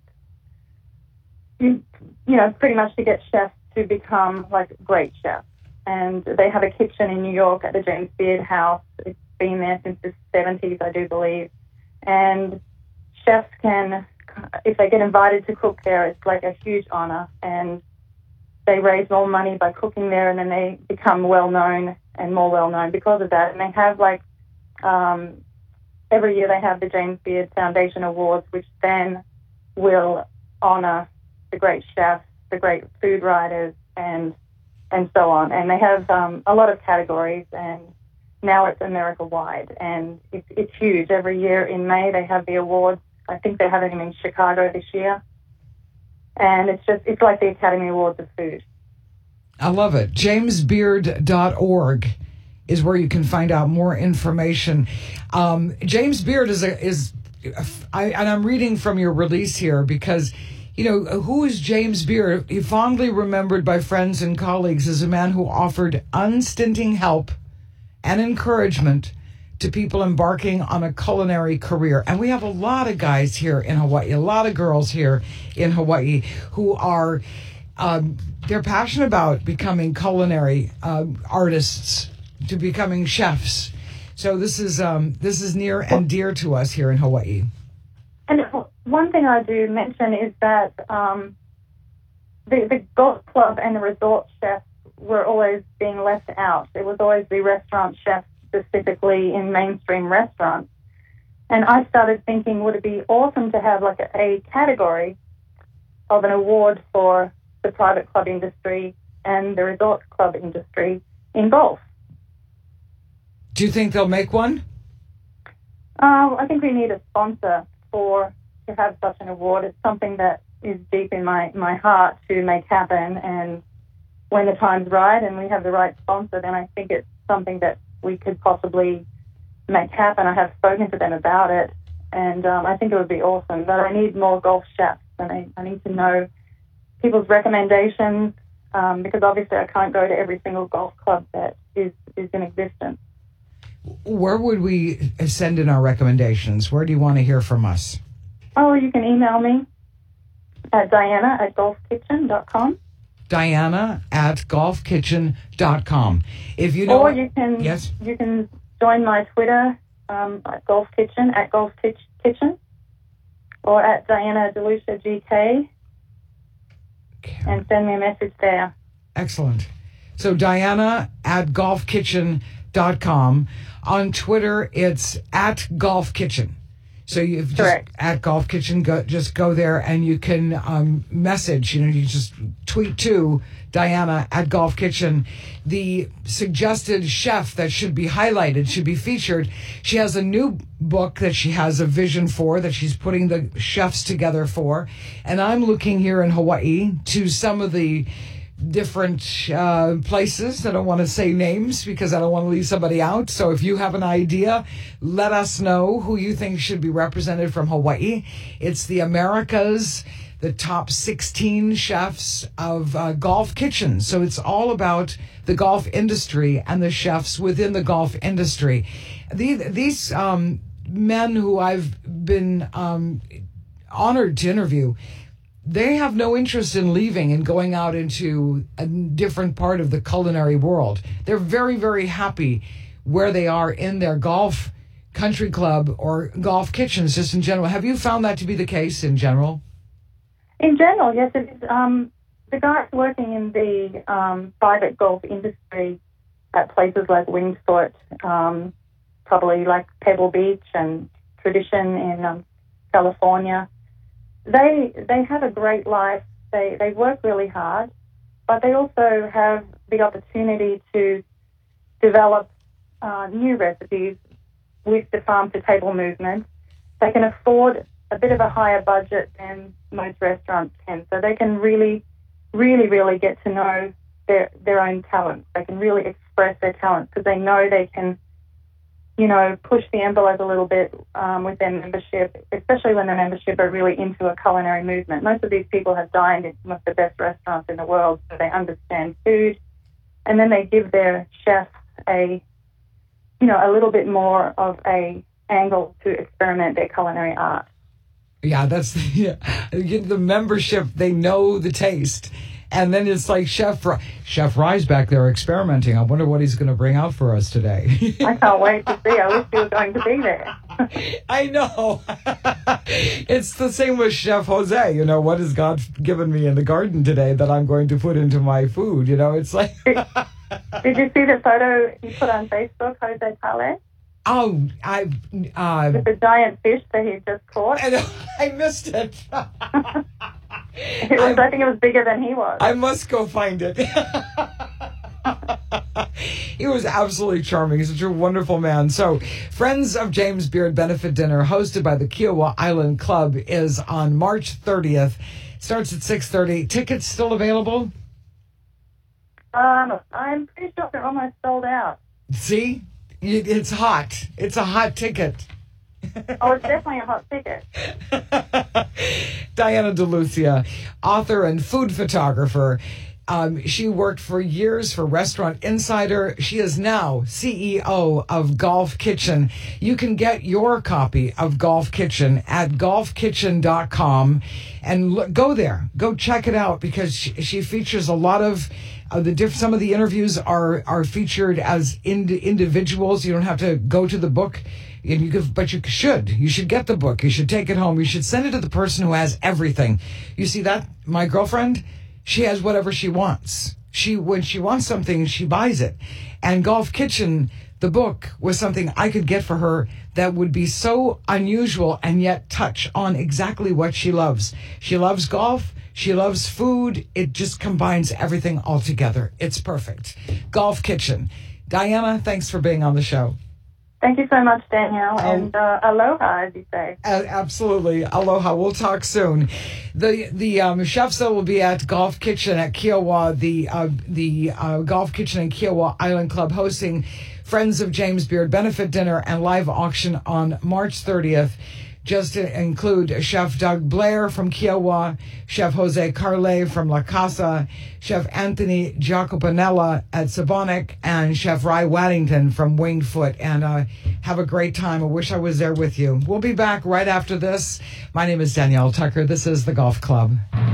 Speaker 9: You, you know, pretty much to get chefs to become like great chefs. And they have a kitchen in New York at the James Beard House. It's been there since the seventies, I do believe. And chefs can, if they get invited to cook there, it's like a huge honor. And they raise more money by cooking there, and then they become well-known and more well-known because of that. And they have like, um, every year they have the James Beard Foundation Awards, which then will honor the great chefs, the great food writers, and and so on. And they have um, a lot of categories, and now it's America-wide, and it's, it's huge. Every year in May they have the awards. I think they're having them in Chicago this year. And it's just, it's like the Academy Awards of food.
Speaker 2: I love it. james beard dot org is where you can find out more information. Um, James Beard is, a, is I, and I'm reading from your release here because, you know, who is James Beard? He fondly remembered by friends and colleagues as a man who offered unstinting help and encouragement to people embarking on a culinary career. And we have a lot of guys here in Hawaii, a lot of girls here in Hawaii who are, um, they're passionate about becoming culinary uh, artists, to becoming chefs. So this is um, this is near and dear to us here in Hawaii.
Speaker 9: And one thing I do mention is that um, the, the golf club and the resort chefs were always being left out. It was always the restaurant chefs, specifically in mainstream restaurants. And I started thinking, would it be awesome to have like a, a category of an award for the private club industry and the resort club industry in golf?
Speaker 2: Do you think they'll make one?
Speaker 9: Uh, I think we need a sponsor for to have such an award. It's something that is deep in my, my heart to make happen. And when the time's right and we have the right sponsor, then I think it's something that we could possibly make happen. I have spoken to them about it, and um, I think it would be awesome. But I need more golf chefs, and I, I need to know people's recommendations, um, because obviously I can't go to every single golf club that is, is in existence.
Speaker 2: Where would we send in our recommendations? Where do you want to hear from us?
Speaker 9: Oh, you can email me at Diana at golf kitchen dot com.
Speaker 2: Diana at golf kitchen dot com. If you know,
Speaker 9: or you can
Speaker 2: yes,
Speaker 9: you can join my Twitter um, at Golf Kitchen at Golf Kitchen, or at Diana DeLucia G K, okay, and send me a message there.
Speaker 2: Excellent. So Diana at golf kitchen dot com. On Twitter, it's at Golf Kitchen. So you've just
Speaker 9: Correct.
Speaker 2: At Golf Kitchen, go, just go there and you can um, message, you know, you just tweet to Diana at Golf Kitchen the suggested chef that should be highlighted, should be featured. She has a new book that she has a vision for, that she's putting the chefs together for. And I'm looking here in Hawaii to some of the different uh, places. I don't want to say names because I don't want to leave somebody out. So if you have an idea, let us know who you think should be represented from Hawaii. It's the Americas the top sixteen chefs of uh, Golf Kitchen. So it's all about the golf industry and the chefs within the golf industry. These, these um, men who I've been um, honored to interview, they have no interest in leaving and going out into a different part of the culinary world. They're very, very happy where they are in their golf country club or golf kitchens, just in general. Have you found that to be the case in general?
Speaker 9: In general, yes, it is. Um, the guys working in the um, private golf industry at places like Winged Foot, um, probably like Pebble Beach and Tradition in um, California, they they have a great life. They they work really hard, but they also have the opportunity to develop uh, new recipes with the farm-to-table movement. They can afford a bit of a higher budget than most restaurants can, so they can really, really, really get to know their their own talents. They can really express their talents because they know they can, you know, push the envelope a little bit um, with their membership, especially when their membership are really into a culinary movement. Most of these people have dined in some of the best restaurants in the world, so they understand food, and then they give their chefs a, you know, a little bit more of a angle to experiment their culinary art.
Speaker 2: Yeah, that's yeah. The membership. They know the taste, and then it's like Chef Chef Rye's back there experimenting. I wonder what he's going to bring out for us today.
Speaker 9: I can't wait to see. I wish you were going to be there.
Speaker 2: I know. It's the same with Chef Jose. You know, what has God given me in the garden today that I'm going to put into my food? You know, it's like.
Speaker 9: Did, did you see the photo he put on Facebook, Jose Tale?
Speaker 2: Oh, I... Uh,
Speaker 9: With the giant fish that he just caught.
Speaker 2: I, I missed it.
Speaker 9: It was, I think it was bigger than he was.
Speaker 2: I must go find it. He was absolutely charming. He's such a wonderful man. So, Friends of James Beard Benefit Dinner, hosted by the Kiowa Island Club, is on March thirtieth. Starts at six thirty. Tickets still available?
Speaker 9: Um, I'm pretty sure they're almost sold out.
Speaker 2: See? It's hot. It's a hot ticket.
Speaker 9: Oh, it's definitely a hot ticket.
Speaker 2: Diana DeLucia, author and food photographer. Um, she worked for years for Restaurant Insider. She is now C E O of Golf Kitchen. You can get your copy of Golf Kitchen at golf kitchen dot com and look, go there. Go check it out because she, she features a lot of uh, the diff- some of the interviews are are featured as ind- individuals. You don't have to go to the book. And you could, but you should. You should get the book. You should take it home. You should send it to the person who has everything. You see that? My girlfriend, she has whatever she wants. She, when she wants something, she buys it. And Golf Kitchen, the book, was something I could get for her that would be so unusual and yet touch on exactly what she loves. She loves golf. She loves food. It just combines everything all together. It's perfect. Golf Kitchen. Diana, thanks for being on the show.
Speaker 9: Thank you so much, Danielle,
Speaker 2: Oh.
Speaker 9: and uh, aloha, as you say.
Speaker 2: Uh, absolutely. Aloha. We'll talk soon. The the um, chefs that will be at Golf Kitchen at Kiowa, the uh, the uh, Golf Kitchen and Kiowa Island Club hosting Friends of James Beard Benefit Dinner and live auction on March thirtieth. Just to include Chef Doug Blair from Kiowa, Chef Jose Carle from La Casa, Chef Anthony Giacopanella at Sabonic, and Chef Rye Waddington from Winged Foot. And uh, have a great time. I wish I was there with you. We'll be back right after this. My name is Danielle Tucker. This is The Golf Club.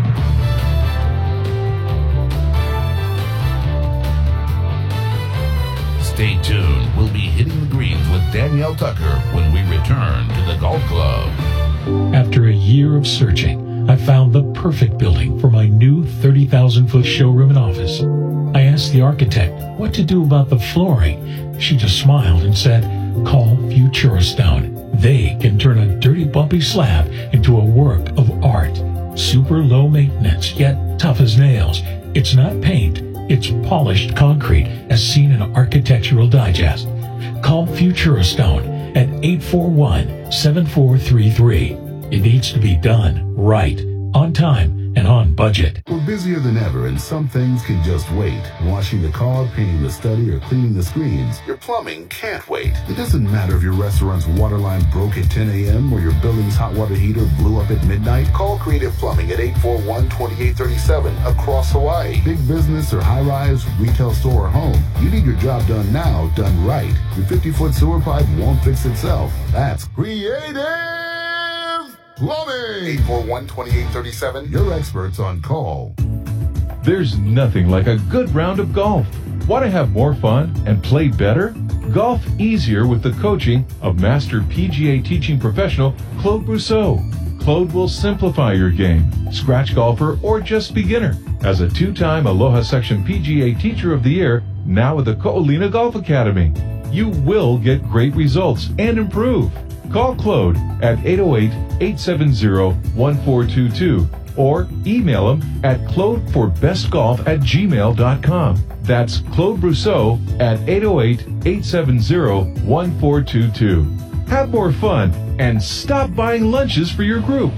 Speaker 1: Stay tuned. We'll be hitting the greens with Danielle Tucker when we return to the Golf Club.
Speaker 3: After a year of searching, I found the perfect building for my new thirty thousand foot showroom and office. I asked the architect what to do about the flooring. She just smiled and said, call Futurostone. They can turn a dirty, bumpy slab into a work of art. Super low maintenance, yet tough as nails. It's not paint. It's polished concrete, as seen in Architectural Digest. Call Futurostone at eight four one, seven four three three. It needs to be done right, on time, and on budget.
Speaker 1: We're busier than ever, and some things can just wait. Washing the car, painting the study, or cleaning the screens. Your plumbing can't wait. It doesn't matter if your restaurant's water line broke at ten a.m. or your building's hot water heater blew up at midnight. Call Creative Plumbing at eight four one, two eight three seven across Hawaii. Big business or high-rise, retail store or home. You need your job done now, done right. Your fifty-foot sewer pipe won't fix itself. That's Creative Plumbing. eight four one, two eight three seven. Your experts on call.
Speaker 10: There's nothing like a good round of golf. Want to have more fun and play better? Golf easier with the coaching of Master P G A teaching professional Claude Brousseau. Claude will simplify your game, scratch golfer or just beginner. As a two-time Aloha Section P G A Teacher of the Year, now with the Ko'olina Golf Academy. You will get great results and improve. Call Claude at eight oh eight, eight seven zero, one four two two or email him at claudeforbestgolf at gmail dot com. That's Claude Brousseau at eight oh eight, eight seven zero, one four two two. Have more fun and stop buying lunches for your group.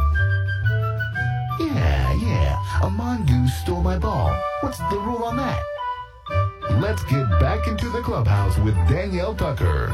Speaker 1: Yeah, yeah. A mongoose stole my ball. What's the rule on that? Let's get back into the clubhouse with Danielle Tucker.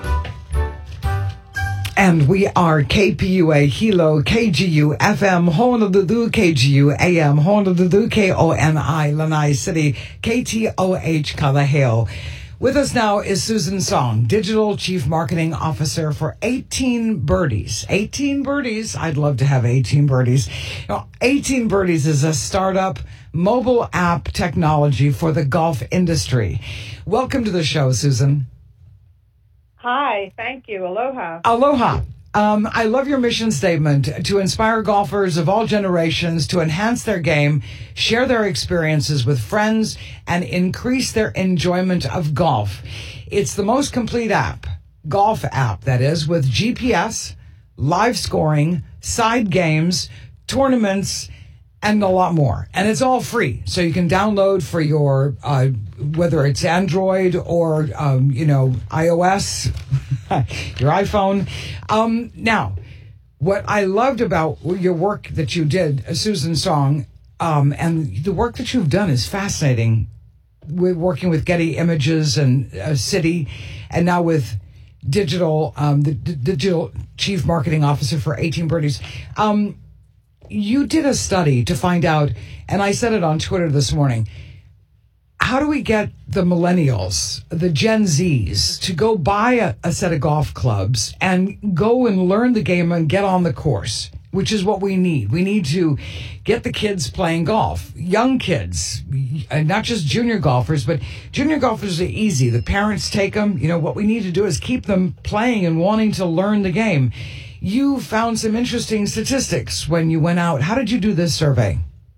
Speaker 2: And we are K P U A Hilo, K G U F M, Honolulu, K G U A M, Honolulu, K O N I, Lanai City, K T O H, Kalaheo. With us now is Susan Song, Digital Chief Marketing Officer for eighteen Birdies. eighteen Birdies. I'd love to have eighteen Birdies. You know, eighteen Birdies is a startup mobile app technology for the golf industry. Welcome to the show, Susan.
Speaker 11: Hi, thank you. Aloha.
Speaker 2: Aloha. Um, I love your mission statement to inspire golfers of all generations to enhance their game, share their experiences with friends, and increase their enjoyment of golf. It's the most complete app, golf app, that is, with G P S, live scoring, side games, tournaments, and a lot more. And it's all free. So you can download for your, uh, whether it's Android or, um, you know, iOS, your iPhone. Um, now, what I loved about your work that you did, uh, Susan Song, um, and the work that you've done is fascinating. We're working with Getty Images and uh, City, and now with digital, um, the d- digital chief marketing officer for eighteen Birdies. Um, You did a study to find out, and I said it on Twitter this morning, how do we get the millennials, the Gen Zs, to go buy a, a set of golf clubs and go and learn the game and get on the course, which is what we need. We need to get the kids playing golf, young kids, not just junior golfers, but junior golfers are easy. The parents take them. You know, what we need to do is keep them playing and wanting to learn the game. You found some interesting statistics when you went out. How did you do this survey?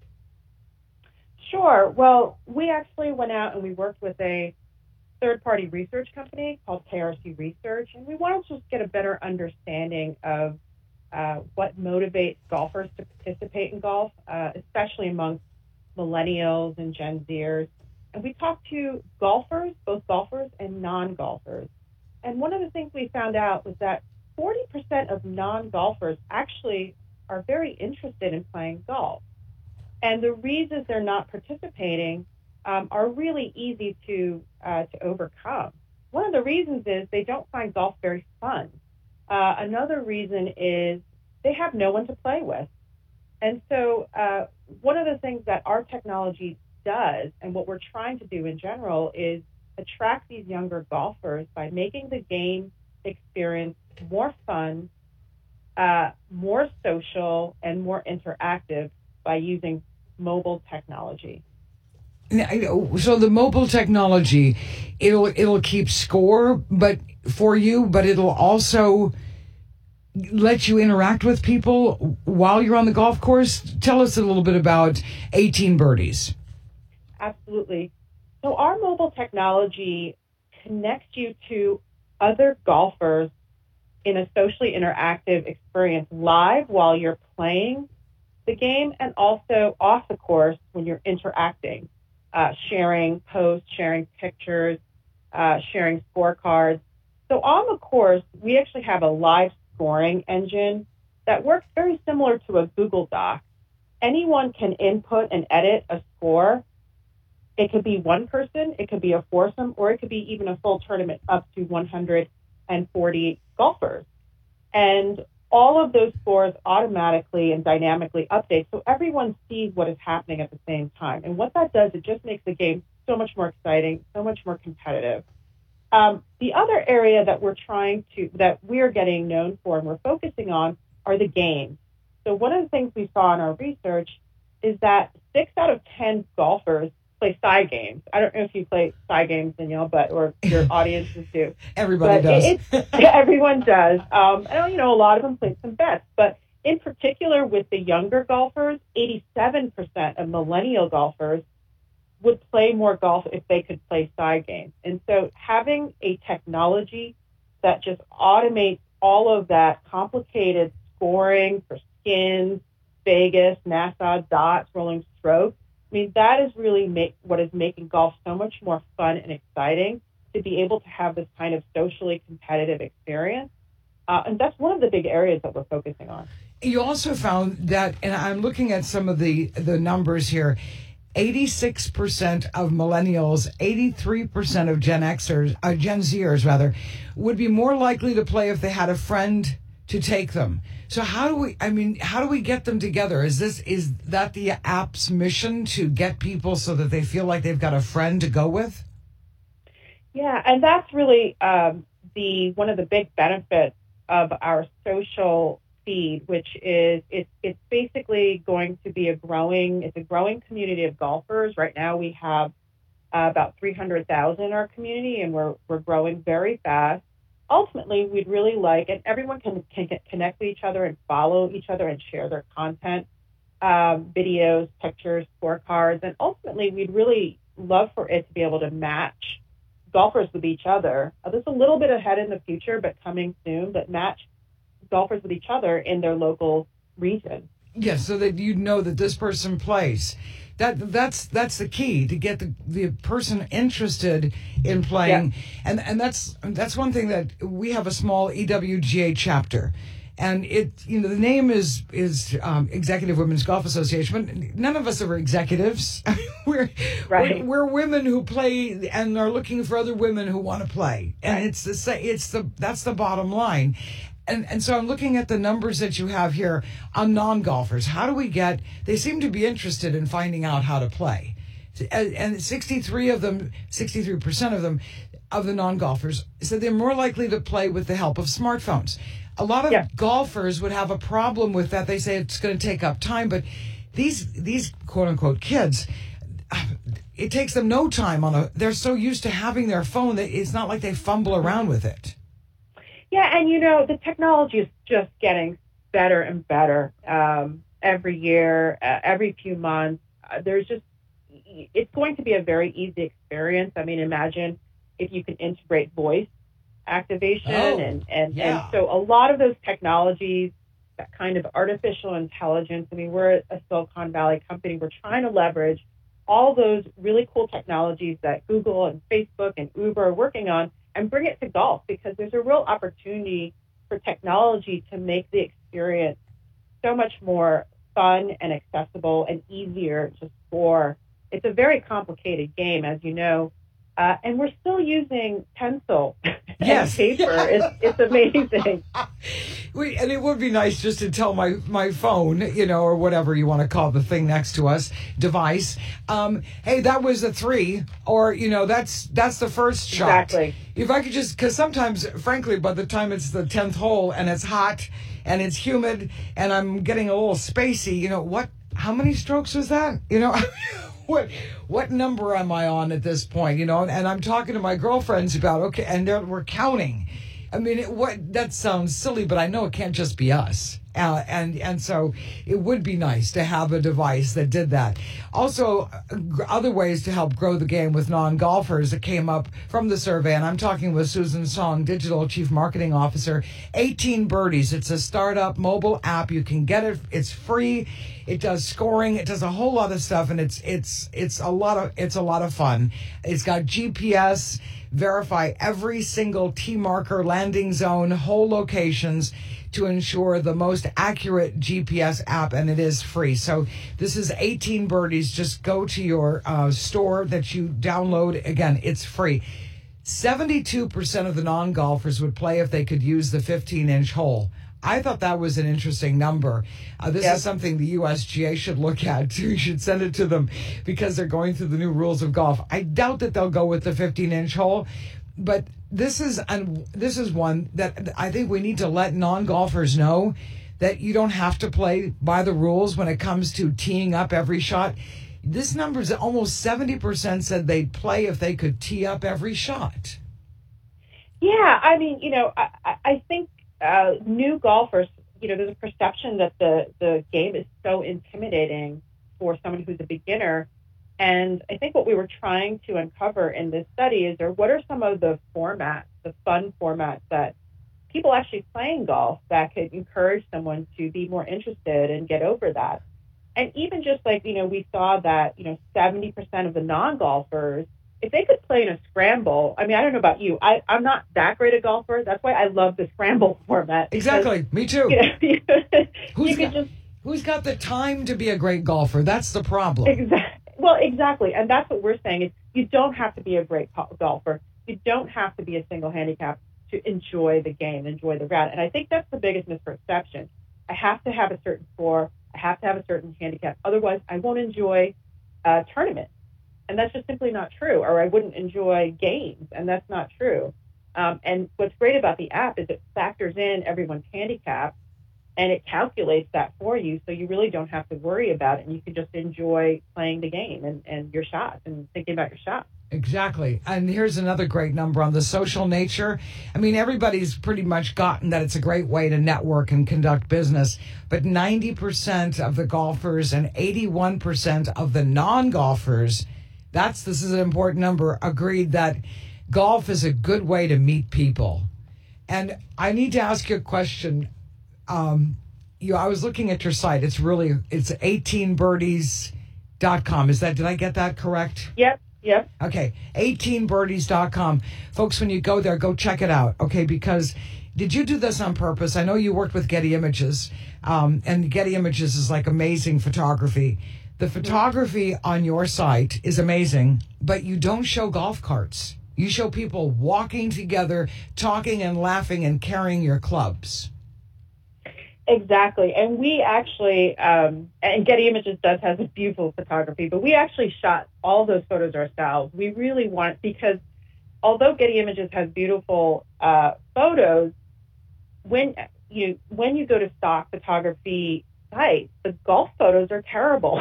Speaker 11: Sure. Well, we actually went out and we worked with a third-party research company called K R C Research, and we wanted to just get a better understanding of uh, what motivates golfers to participate in golf, uh, especially amongst millennials and Gen Zers. And we talked to golfers, both golfers and non-golfers. And one of the things we found out was that forty percent of non-golfers actually are very interested in playing golf. And the reasons they're not participating um, are really easy to uh, to overcome. One of the reasons is they don't find golf very fun. Uh, another reason is they have no one to play with. And so uh, one of the things that our technology does, and what we're trying to do in general, is attract these younger golfers by making the game experience more fun, uh, more social, and more interactive by using mobile technology.
Speaker 2: So the mobile technology, it'll it'll keep score, but for you, but it'll also let you interact with people while you're on the golf course. Tell us a little bit about eighteen Birdies.
Speaker 11: Absolutely. So our mobile technology connects you to other golfers in a socially interactive experience live while you're playing the game, and also off the course when you're interacting, uh, sharing posts, sharing pictures, uh, sharing scorecards. So on the course, we actually have a live scoring engine that works very similar to a Google Doc. anyone can input and edit a score. It could be one person, it could be a foursome, or it could be even a full tournament up to one hundred forty golfers. And all of those scores automatically and dynamically update, so everyone sees what is happening at the same time. And what that does, it just makes the game so much more exciting, so much more competitive. Um, the other area that we're trying to, that we're getting known for and we're focusing on are the games. So one of the things we saw in our research is that six out of ten golfers play side games. I don't know if you play side games, Danielle, but or your audiences do.
Speaker 2: Everybody
Speaker 11: but
Speaker 2: does.
Speaker 11: It, it, everyone does. Um, and, you know, a lot of them play some bets. But in particular with the younger golfers, eighty-seven percent of millennial golfers would play more golf if they could play side games. And so having a technology that just automates all of that complicated scoring for skins, Vegas, Nassau, dots, rolling strokes, I mean, that is really make, what is making golf so much more fun and exciting, to be able to have this kind of socially competitive experience. Uh, and that's one of the big areas that we're focusing on.
Speaker 2: You also found that, and I'm looking at some of the, the numbers here, eighty-six percent of millennials, eighty-three percent of Gen Xers, uh, Gen Zers rather, would be more likely to play if they had a friend to take them. So how do we, I mean, how do we get them together? Is this, is that the app's mission, to get people so that they feel like they've got a friend to go with?
Speaker 11: Yeah, and that's really um, the one of the big benefits of our social feed, which is it's it's basically going to be a growing, it's a growing community of golfers. Right now we have uh, about three hundred thousand in our community, and we're we're growing very fast. Ultimately, we'd really like, and everyone can, can connect with each other and follow each other and share their content, um, videos, pictures, scorecards, and ultimately we'd really love for it to be able to match golfers with each other. Uh, this is a little bit ahead in the future, but coming soon, but match golfers with each other in their local region.
Speaker 2: Yes, so that you know that this person plays. That that's that's the key, to get the, the person interested in playing. Yeah. And and that's that's one thing that we have a small E W G A chapter. And it, you know, the name is is um, Executive Women's Golf Association, but none of us are executives. we're,
Speaker 11: right.
Speaker 2: we're we're women who play and are looking for other women who want to play. And right. it's the it's the that's the bottom line. And and so I'm looking at the numbers that you have here on non-golfers. How do we get, they seem to be interested in finding out how to play. And, and sixty-three of them, sixty-three percent of them, of the non-golfers, said they're more likely to play with the help of smartphones. A lot of yeah. golfers would have a problem with that. They say it's going to take up time, but these these quote-unquote kids, it takes them no time on a, they're so used to having their phone that it's not like they fumble around with it.
Speaker 11: Yeah, and you know, the technology is just getting better and better um, every year, uh, every few months. Uh, there's just, it's going to be a very easy experience. I mean, imagine if you can integrate voice activation
Speaker 2: oh,
Speaker 11: and, and,
Speaker 2: yeah.
Speaker 11: and so a lot of those technologies, that kind of artificial intelligence, I mean, we're a Silicon Valley company. We're trying to leverage all those really cool technologies that Google and Facebook and Uber are working on and bring it to golf, because there's a real opportunity for technology to make the experience so much more fun and accessible and easier to score. It's a very complicated game, as you know, uh, and we're still using pencil
Speaker 2: yes.
Speaker 11: and paper. It's, it's amazing.
Speaker 2: We, and it would be nice just to tell my, my phone, you know, or whatever you want to call the thing next to us, device, um, hey, that was a three, or, you know, that's that's the first shot.
Speaker 11: Exactly.
Speaker 2: If I could just, because sometimes, frankly, by the time it's the tenth hole and it's hot and it's humid and I'm getting a little spacey, you know, what, how many strokes was that? You know, what what number am I on at this point? You know, and I'm talking to my girlfriends about, okay, and they're, we're counting. I mean, it, what that sounds silly, but I know it can't just be us. Uh, and and so it would be nice to have a device that did that. Also, uh, other ways to help grow the game with non-golfers that came up from the survey, and I'm talking with Susan Song, Digital Chief Marketing Officer. eighteen Birdies. It's a startup mobile app. You can get it. It's free. It does scoring. It does a whole lot of stuff, and it's it's it's a lot of it's a lot of fun. It's got G P S. Verify every single tee marker, landing zone, hole locations to ensure the most accurate G P S app, and it is free. So this is eighteen Birdies. Just go to your uh, store that you download. Again, it's free. seventy-two percent of the non-golfers would play if they could use the fifteen-inch hole. I thought that was an interesting number. Uh, this yep. is something the U S G A should look at, too. You should send it to them because they're going through the new rules of golf. I doubt that they'll go with the fifteen-inch hole, but this is un- this is one that I think we need to let non-golfers know that you don't have to play by the rules when it comes to teeing up every shot. This number is almost seventy percent said they'd play if they could tee up every shot.
Speaker 11: Yeah, I mean, you know, I, I think uh, new golfers, you know, there's a perception that the, the game is so intimidating for someone who's a beginner. And I think what we were trying to uncover in this study is, or what are some of the formats, the fun formats that people actually playing golf that could encourage someone to be more interested and get over that. And even just like, you know, we saw that, you know, seventy percent of the non-golfers, if they could play in a scramble, I mean, I don't know about you. I, I'm not that great a golfer. That's why I love the scramble format. Because,
Speaker 2: exactly. Me too.
Speaker 11: You know, you
Speaker 2: who's,
Speaker 11: got,
Speaker 2: just, who's got the time to be a great golfer? That's the problem.
Speaker 11: Exactly. Well, exactly. And that's what we're saying is you don't have to be a great golfer. You don't have to be a single handicap to enjoy the game, enjoy the round. And I think that's the biggest misperception. I have to have a certain score. I have to have a certain handicap. Otherwise, I won't enjoy a tournament. And that's just simply not true. Or I wouldn't enjoy games. And that's not true. Um, and what's great about the app is it factors in everyone's handicap and it calculates that for you. So you really don't have to worry about it. And you can just enjoy playing the game and, and your shots and thinking about your shots.
Speaker 2: Exactly. And here's another great number on the social nature. I mean, everybody's pretty much gotten that it's a great way to network and conduct business. But ninety percent of the golfers and eighty-one percent of the non-golfers, that's, this is an important number, agreed that golf is a good way to meet people. And I need to ask you a question. Um, you, I was looking at your site. It's really, it's eighteen birdies dot com. Is that, did I get that correct?
Speaker 11: Yep. Yep.
Speaker 2: Okay. eighteen birdies dot com. Folks, when you go there, go check it out. Okay. Because did you do this on purpose? I know you worked with Getty Images, um, and Getty Images is like amazing photography. The photography on your site is amazing, but you don't show golf carts. You show people walking together, talking and laughing and carrying your clubs.
Speaker 11: Exactly. And we actually, um, and Getty Images does have a beautiful photography, but we actually shot all those photos ourselves. We really want, because although Getty Images has beautiful uh, photos, when you when you go to stock photography sites, the golf photos are terrible.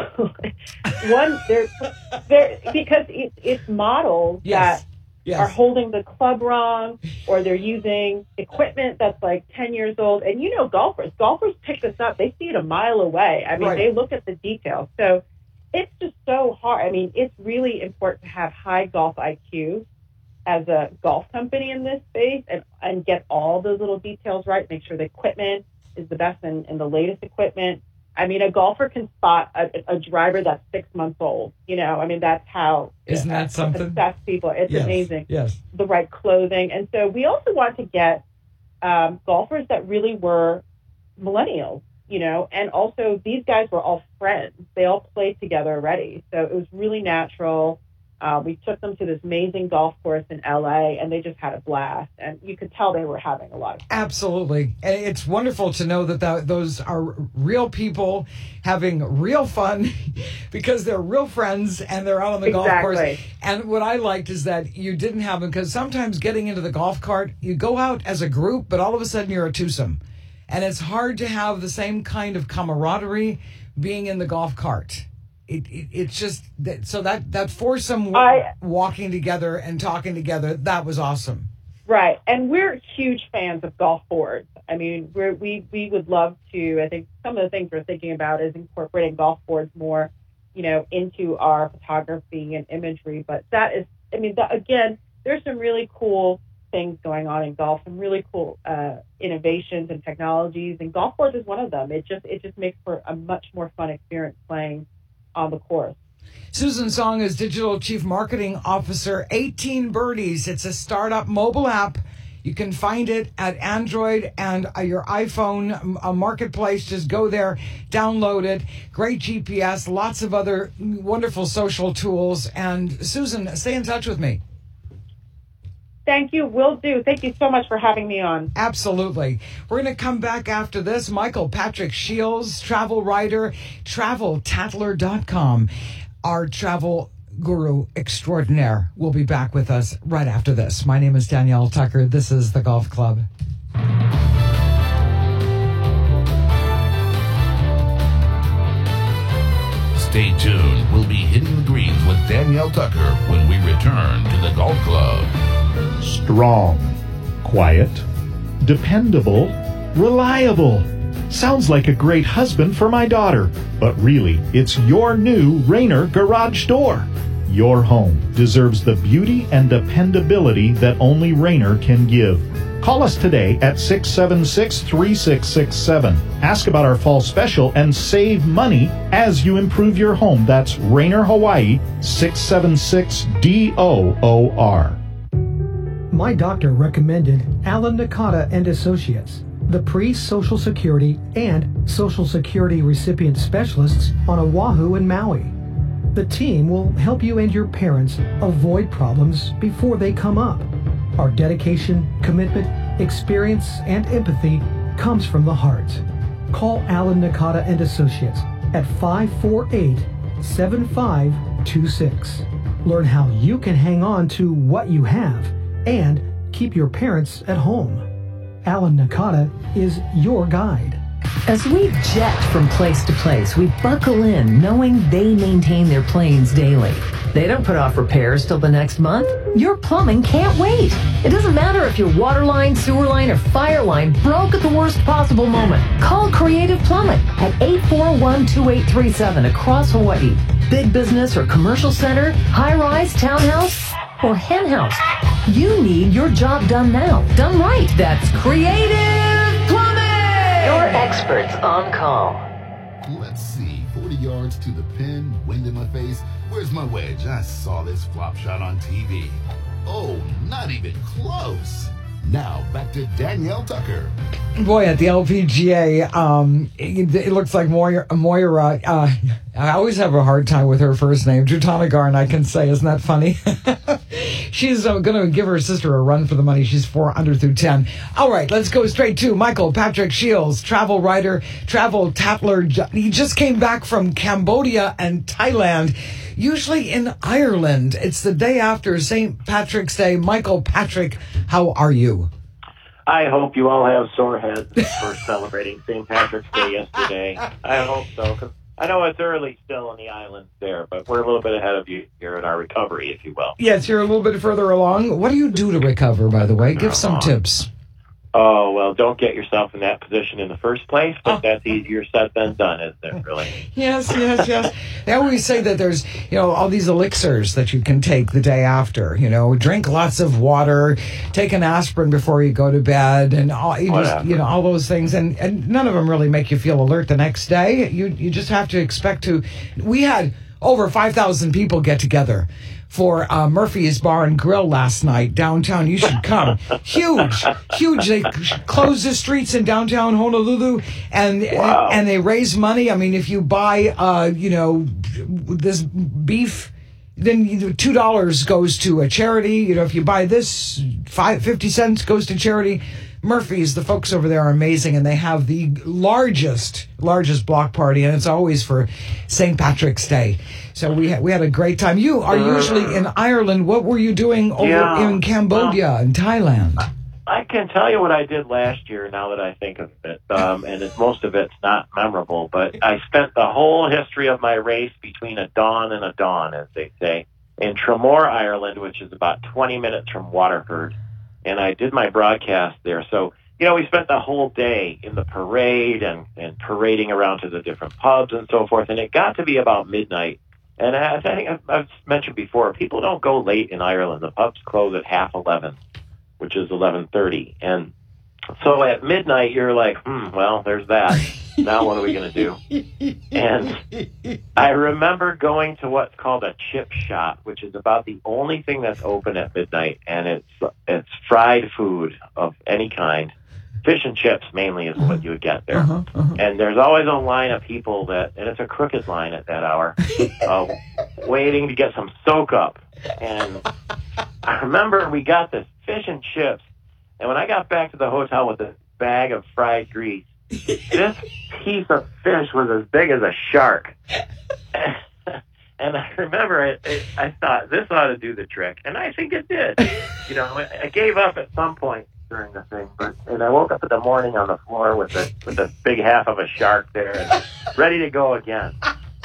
Speaker 11: One, they're, they're because it, it's models
Speaker 2: yes.
Speaker 11: that
Speaker 2: Yes.
Speaker 11: are holding the club wrong, or they're using equipment that's like ten years old. And you know, golfers, golfers pick this up. They see it a mile away. I mean,
Speaker 2: right.
Speaker 11: They look at the details. So it's just so hard. I mean, it's really important to have high golf I Q as a golf company in this space and, and get all those little details right. Make sure the equipment is the best and, and the latest equipment. I mean, a golfer can spot a, a driver that's six months old. You know, I mean, that's how
Speaker 2: Isn't that something?
Speaker 11: Obsessed people. It's
Speaker 2: yes.
Speaker 11: amazing.
Speaker 2: Yes.
Speaker 11: The right clothing. And so we also want to get um, golfers that really were millennials, you know, and also these guys were all friends. They all played together already. So it was really natural. Uh, we took them to this amazing golf course in L A, and they just had a blast. And you could tell they were having a lot of fun.
Speaker 2: Absolutely. And it's wonderful to know that th- those are real people having real fun because they're real friends and they're out on the
Speaker 11: exactly.
Speaker 2: golf course. And what I liked is that you didn't have them, because sometimes getting into the golf cart, you go out as a group, but all of a sudden you're a twosome. And it's hard to have the same kind of camaraderie being in the golf cart. It, it it's just that, so that that foursome
Speaker 11: I,
Speaker 2: walking together and talking together, that was awesome.
Speaker 11: Right, and we're huge fans of golf boards. I mean, we're, we we would love to. I think some of the things we're thinking about is incorporating golf boards more, you know, into our photography and imagery. But that is, I mean, that, again, there's some really cool things going on in golf, some really cool uh, innovations and technologies, and golf boards is one of them. It just it just makes for a much more fun experience playing on the course.
Speaker 2: Susan Song is Digital Chief Marketing Officer, eighteen birdies. It's a startup mobile app. You can find it at Android and uh, your iPhone uh, marketplace. Just go there, download it. Great G P S, lots of other wonderful social tools. And Susan, stay in touch with me.
Speaker 11: Thank you. Will do. Thank you so much for having me on.
Speaker 2: Absolutely. We're going to come back after this. Michael Patrick Shields, travel writer, travel tattler dot com, our travel guru extraordinaire, will be back with us right after this. My name is Danielle Tucker. This is The Golf Club.
Speaker 1: Stay tuned. We'll be hitting the greens with Danielle Tucker when we return to The Golf Club.
Speaker 7: Strong, quiet, dependable, reliable. Sounds like a great husband for my daughter, but really, it's your new Rainer garage door. Your home deserves the beauty and dependability that only Rainer can give. Call us today at six seven six, three six six seven. Ask about our fall special and save money as you improve your home. That's Rainer Hawaii, six seven six D O O R.
Speaker 8: My doctor recommended Alan Nakata and Associates, the pre-Social Security and Social Security recipient specialists on Oahu and Maui. The team will help you and your parents avoid problems before they come up. Our dedication, commitment, experience, and empathy comes from the heart. Call Alan Nakata and Associates at five four eight, seven five two six. Learn how you can hang on to what you have and keep your parents at home. Alan Nakata is your guide.
Speaker 6: As we jet from place to place, we buckle in knowing they maintain their planes daily. They don't put off repairs till the next month. Your plumbing can't wait. It doesn't matter if your water line, sewer line, or fire line broke at the worst possible moment. Call Creative Plumbing at eight four one, two eight three seven across Hawaii. Big business or commercial center, high-rise, townhouse, or hen house. You need your job done now. Done right. That's Creative Plumbing. Your experts on call.
Speaker 1: Let's see, forty yards to the pin, wind in my face. Where's my wedge? I saw this flop shot on T V. Oh, not even close. Now, back to Danielle Tucker.
Speaker 2: Boy, at the L P G A, um, it, it looks like Moira. Moira uh, I always have a hard time with her first name. Jutanagarn, I can say. Isn't that funny? She's uh, going to give her sister a run for the money. She's four under through ten. All right, let's go straight to Michael Patrick Shields, travel writer, travel tattler. He just came back from Cambodia and Thailand, usually in Ireland. It's the day after Saint Patrick's Day. Michael Patrick, how are you?
Speaker 12: I hope you all have sore heads for celebrating Saint Patrick's Day yesterday. I hope so, because I know it's early still in the islands there, but we're a little bit ahead of you here in our recovery, if you will.
Speaker 2: Yes, you're a little bit further along. What do you do to recover, by the way? Give uh-huh. some tips.
Speaker 12: Oh, well, don't get yourself in that position in the first place, but oh. that's easier said than done, isn't it, really?
Speaker 2: Yes, yes, yes. They always say that there's, you know, all these elixirs that you can take the day after. You know, drink lots of water, take an aspirin before you go to bed, and all, you, just, you know, all those things. And, and none of them really make you feel alert the next day. You, you just have to expect to. We had over five thousand people get together for uh, Murphy's Bar and Grill last night downtown. You should come. Huge, huge. They closed the streets in downtown Honolulu, and wow. and they raise money. I mean, if you buy, uh, you know, this beef, then two dollars goes to a charity. You know, if you buy this, five fifty cents goes to charity. Murphy's, the folks over there are amazing, and they have the largest, largest block party, and it's always for Saint Patrick's Day. So we had, we had a great time. You are usually in Ireland. What were you doing over
Speaker 12: yeah,
Speaker 2: in Cambodia
Speaker 12: well,
Speaker 2: and Thailand?
Speaker 12: I can tell you what I did last year now that I think of it, um, and it, most of it's not memorable, but I spent the whole history of my race between a dawn and a dawn, as they say, in Tramore, Ireland, which is about twenty minutes from Waterford. And I did my broadcast there. So, you know, we spent the whole day in the parade and, and parading around to the different pubs and so forth. And it got to be about midnight. And I think I've, I've mentioned before, people don't go late in Ireland. The pubs close at half eleven, which is eleven thirty. And so at midnight, you're like, hmm, well, there's that. Now what are we going to do? And I remember going to what's called a chip shop, which is about the only thing that's open at midnight, and it's it's fried food of any kind. Fish and chips mainly is what you would get there.
Speaker 2: Uh-huh, uh-huh.
Speaker 12: And there's always a line of people that, and it's a crooked line at that hour, uh, waiting to get some soak up. And I remember we got this fish and chips, and when I got back to the hotel with this bag of fried grease, this piece of fish was as big as a shark. And I remember it, it, I thought, this ought to do the trick. And I think it did. You know, I, I gave up at some point during the thing, but and I woke up in the morning on the floor with a with a big half of a shark there, and ready to go again.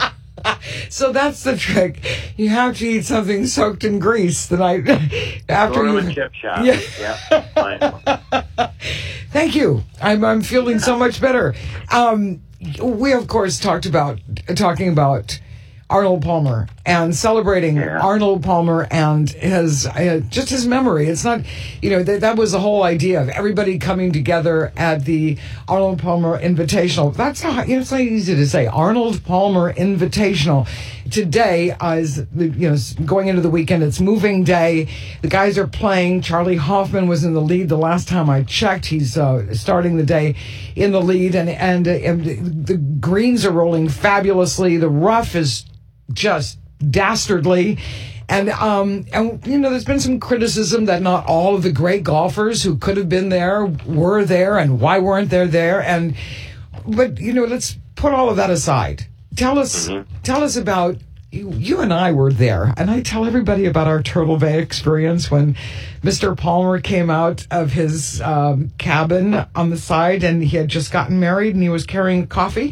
Speaker 2: So that's the trick. You have to eat something soaked in grease the night after
Speaker 12: Go
Speaker 2: you.
Speaker 12: to a chip shop.
Speaker 2: Yeah.
Speaker 12: Yeah. Fine.
Speaker 2: Thank you. I'm I'm feeling so much better. Um, we of course talked about talking about Arnold Palmer and celebrating
Speaker 12: Yeah.
Speaker 2: Arnold Palmer and his uh, just his memory. It's not, you know, that that was the whole idea of everybody coming together at the Arnold Palmer Invitational. That's not, you know, it's not easy to say. Arnold Palmer Invitational. Today uh, is, the, you know, going into the weekend. It's moving day. The guys are playing. Charlie Hoffman was in the lead the last time I checked. He's uh, starting the day in the lead, and and, uh, and the greens are rolling fabulously. The rough is just dastardly. And, um, and, you know, there's been some criticism that not all of the great golfers who could have been there were there, and why weren't they there? And, but, you know, let's put all of that aside. Tell us,
Speaker 12: Mm-hmm.
Speaker 2: tell us about, you, you and I were there, and I tell everybody about our Turtle Bay experience when Mister Palmer came out of his um, cabin on the side, and he had just gotten married, and he was carrying coffee.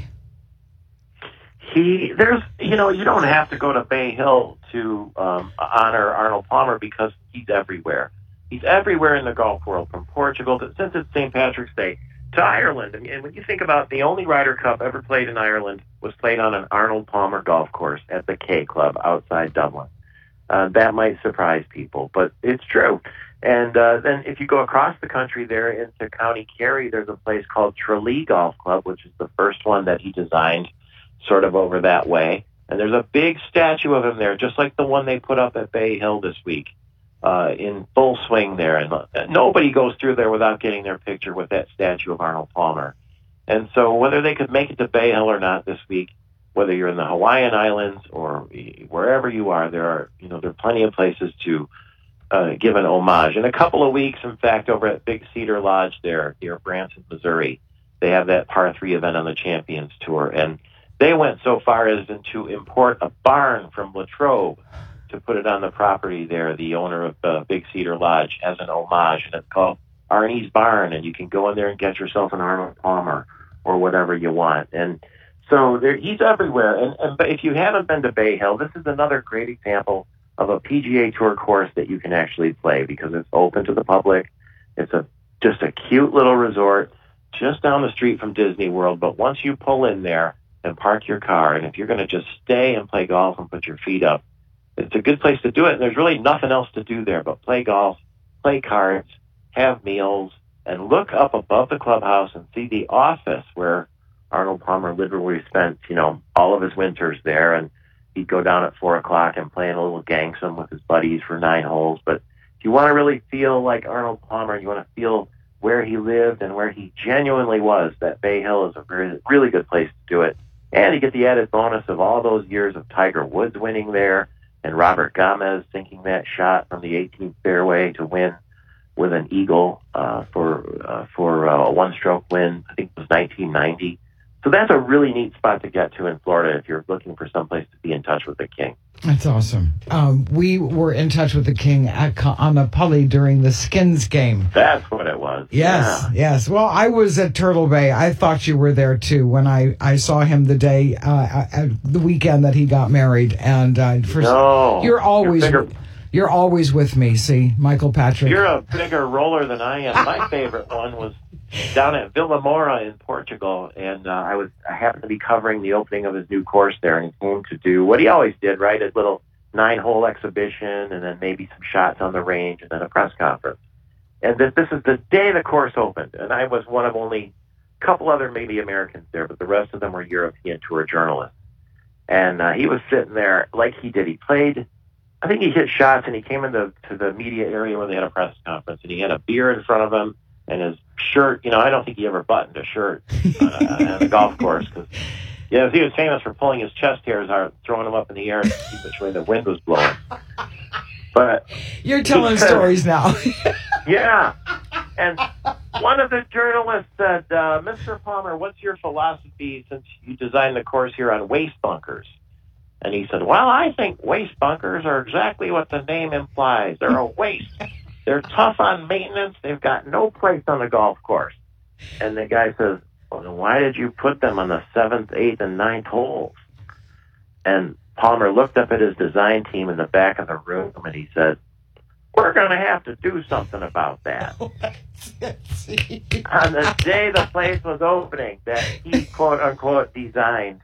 Speaker 12: He, there's, you know, you don't have to go to Bay Hill to um, honor Arnold Palmer because he's everywhere. He's everywhere in the golf world, from Portugal to, since it's Saint Patrick's Day, to Ireland. And, and when you think about the only Ryder Cup ever played in Ireland was played on an Arnold Palmer golf course at the K Club outside Dublin. Uh, that might surprise people, but it's true. And uh, then if you go across the country there into County Kerry, there's a place called Tralee Golf Club, which is the first one that he designed sort of over that way. And there's a big statue of him there, just like the one they put up at Bay Hill this week, uh, in full swing there. And uh, nobody goes through there without getting their picture with that statue of Arnold Palmer. And so whether they could make it to Bay Hill or not this week, whether you're in the Hawaiian Islands or wherever you are, there are, you know, there are plenty of places to uh, give an homage. In a couple of weeks, in fact, over at Big Cedar Lodge there near Branson, Missouri, they have that par three event on the Champions Tour. And they went so far as to import a barn from Latrobe to put it on the property there. The owner of uh, Big Cedar Lodge as an homage, and it's called Arnie's Barn, and you can go in there and get yourself an Arnold Palmer or whatever you want. And so there, he's everywhere. And, and but if you haven't been to Bay Hill, this is another great example of a P G A Tour course that you can actually play because it's open to the public. It's a just a cute little resort just down the street from Disney World. But once you pull in there and park your car, and if you're going to just stay and play golf and put your feet up, it's a good place to do it. And there's really nothing else to do there but play golf, play cards, have meals, and look up above the clubhouse and see the office where Arnold Palmer literally spent, you know, all of his winters there. And he'd go down at four o'clock and play in a little gangsome with his buddies for nine holes. But if you want to really feel like Arnold Palmer, you want to feel where he lived and where he genuinely was, that Bay Hill is a very, really good place to do it. And you get the added bonus of all those years of Tiger Woods winning there and Robert Gomez sinking that shot from the eighteenth fairway to win with an eagle uh, for uh, for uh, a one-stroke win. I think it was nineteen ninety. So that's a really neat spot to get to in Florida if you're looking for someplace to be in touch with the king.
Speaker 2: That's awesome. Um, we were in touch with the king at Kaanapali during the Skins game.
Speaker 12: That's what it was.
Speaker 2: Yes,
Speaker 12: yeah.
Speaker 2: yes. Well, I was at Turtle Bay. I thought you were there too when I, I saw him the day, uh, at the weekend that he got married. And uh, for,
Speaker 12: no,
Speaker 2: you're always
Speaker 12: you're, bigger,
Speaker 2: you're always with me. See, Michael Patrick.
Speaker 12: You're a bigger roller than I am. My favorite one was down at Vila Moura in Portugal, and uh, I was I happened to be covering the opening of his new course there, and he came to do what he always did, right? A little nine-hole exhibition, and then maybe some shots on the range, and then a press conference. And this, this is the day the course opened, and I was one of only a couple other maybe Americans there, but the rest of them were European tour journalists. And uh, he was sitting there like he did. He played, I think he hit shots, and he came into to the media area when they had a press conference, and he had a beer in front of him, and his shirt, you know, I don't think he ever buttoned a shirt uh, on the golf course. Cause, you know, he was famous for pulling his chest hairs out, throwing them up in the air to see which way the wind was blowing. But
Speaker 2: you're telling stories now.
Speaker 12: Yeah. And one of the journalists said, uh, Mister Palmer, what's your philosophy since you designed the course here on waste bunkers? And he said, well, I think waste bunkers are exactly what the name implies. They're a waste. They're tough on maintenance. They've got no place on the golf course. And the guy says, well, then why did you put them on the seventh, eighth, and ninth holes? And Palmer looked up at his design team in the back of the room, and he said, we're going to have to do something about that. On the day the place was opening that he, quote-unquote, designed.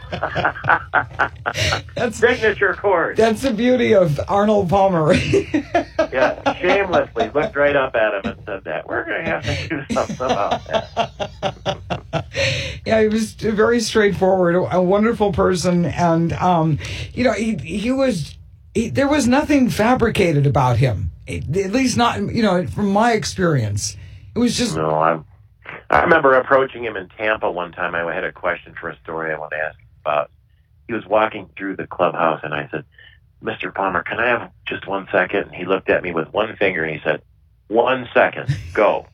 Speaker 2: That's,
Speaker 12: signature course.
Speaker 2: That's the beauty of Arnold Palmer.
Speaker 12: Yeah, shamelessly looked right up at him and said that. We're going to have to do something about that.
Speaker 2: Yeah, he was very straightforward, a wonderful person. And, um, you know, he, he was... He, there was nothing fabricated about him, at least not, you know, from my experience. It was just...
Speaker 12: No, I I remember approaching him in Tampa one time. I had a question for a story I want to ask him about. He was walking through the clubhouse, and I said, Mister Palmer, can I have just one second? And he looked at me with one finger, and he said, one second, go.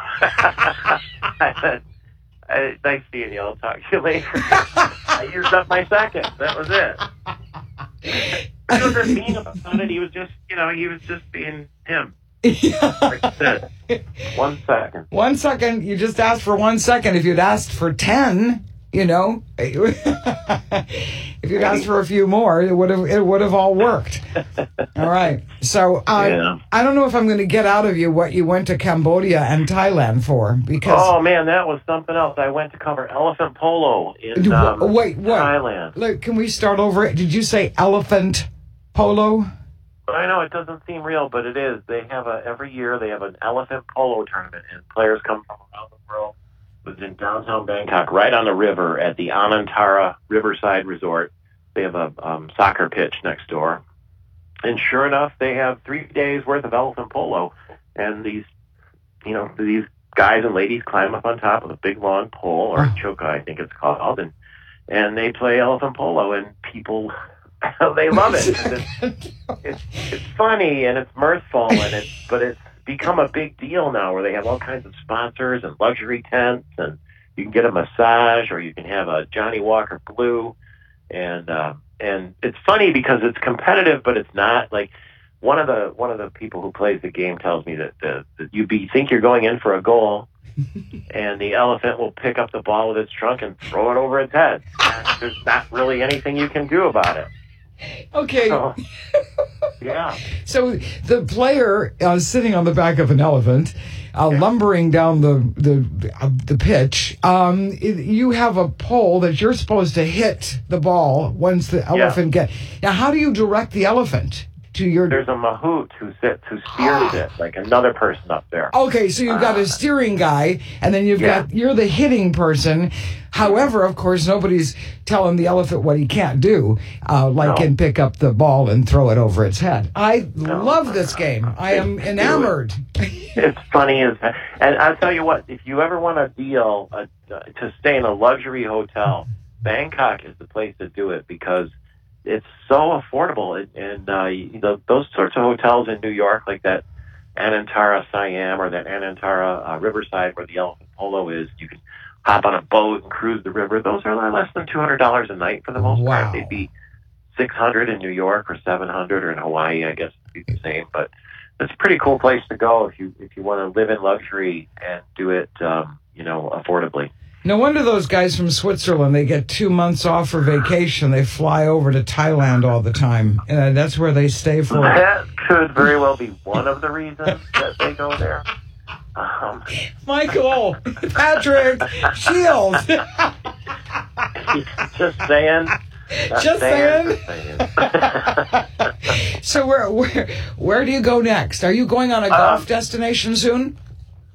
Speaker 12: I said, hey, nice seeing you. I'll talk to you later. I used up my second. That was it. He wasn't mean about it. He was just, you know, he was just being him.
Speaker 2: Yeah.
Speaker 12: Like I said, one second.
Speaker 2: One second. You just asked for one second. If you'd asked for ten, you know, if you'd asked for a few more, it would have it would have all worked. All right. So uh,
Speaker 12: yeah.
Speaker 2: I don't know if I'm going to get out of you what you went to Cambodia and Thailand for, because
Speaker 12: oh man, that was something else. I went to cover elephant polo in um,
Speaker 2: wait, what?
Speaker 12: Thailand.
Speaker 2: Look, can we start over? Did you say elephant polo?
Speaker 12: I know it doesn't seem real, but it is. They have a every year they have an elephant polo tournament, and players come from around the world. It was in downtown Bangkok, right on the river at the Anantara Riverside Resort. They have a um, soccer pitch next door, and sure enough, they have three days worth of elephant polo. And these, you know, these guys and ladies climb up on top of a big long pole, or choka, I think it's called, and and they play elephant polo, and people. They love it. It's, it's it's funny and it's mirthful and it's but it's become a big deal now where they have all kinds of sponsors and luxury tents, and you can get a massage or you can have a Johnny Walker Blue, and uh, and it's funny because it's competitive, but it's not. Like one of the one of the people who plays the game tells me that, the, that you be think you're going in for a goal, and the elephant will pick up the ball with its trunk and throw it over its head. And there's not really anything you can do about it.
Speaker 2: Okay.
Speaker 12: So, yeah.
Speaker 2: So the player uh, sitting on the back of an elephant, uh, yeah. lumbering down the the uh, the pitch. Um, it, you have a pole that you're supposed to hit the ball once the elephant
Speaker 12: yeah.
Speaker 2: gets. Now, how do you direct the elephant to your?
Speaker 12: There's a mahout who sits who steers it, like another person up there.
Speaker 2: Okay, so you've got a steering guy, and then you've
Speaker 12: yeah.
Speaker 2: got you're the hitting person. However, of course, nobody's telling the elephant what he can't do, uh, like
Speaker 12: no.
Speaker 2: can pick up the ball and throw it over its head. I
Speaker 12: no.
Speaker 2: love this game. I am enamored.
Speaker 12: It's funny as, and I'll tell you what. If you ever want a deal uh, to stay in a luxury hotel, Bangkok is the place to do it because it's so affordable. And uh, you know, those sorts of hotels in New York, like that Anantara Siam or that Anantara uh, Riverside, where the elephant polo is, you can hop on a boat and cruise the river. Those are less than two hundred dollars a night for the most
Speaker 2: wow.
Speaker 12: part. They'd be six hundred dollars in New York or seven hundred dollars, or in Hawaii, I guess it'd be the same. But it's a pretty cool place to go if you if you want to live in luxury and do it, um, you know, affordably.
Speaker 2: No wonder those guys from Switzerland, they get two months off for vacation. They fly over to Thailand all the time. And that's where they stay for.
Speaker 12: That could very well be one of the reasons that they go there. Um,
Speaker 2: Michael, Patrick, Shields.
Speaker 12: Just saying.
Speaker 2: Just
Speaker 12: saying.
Speaker 2: saying. So where where where do you go next? Are you going on a golf um, destination soon?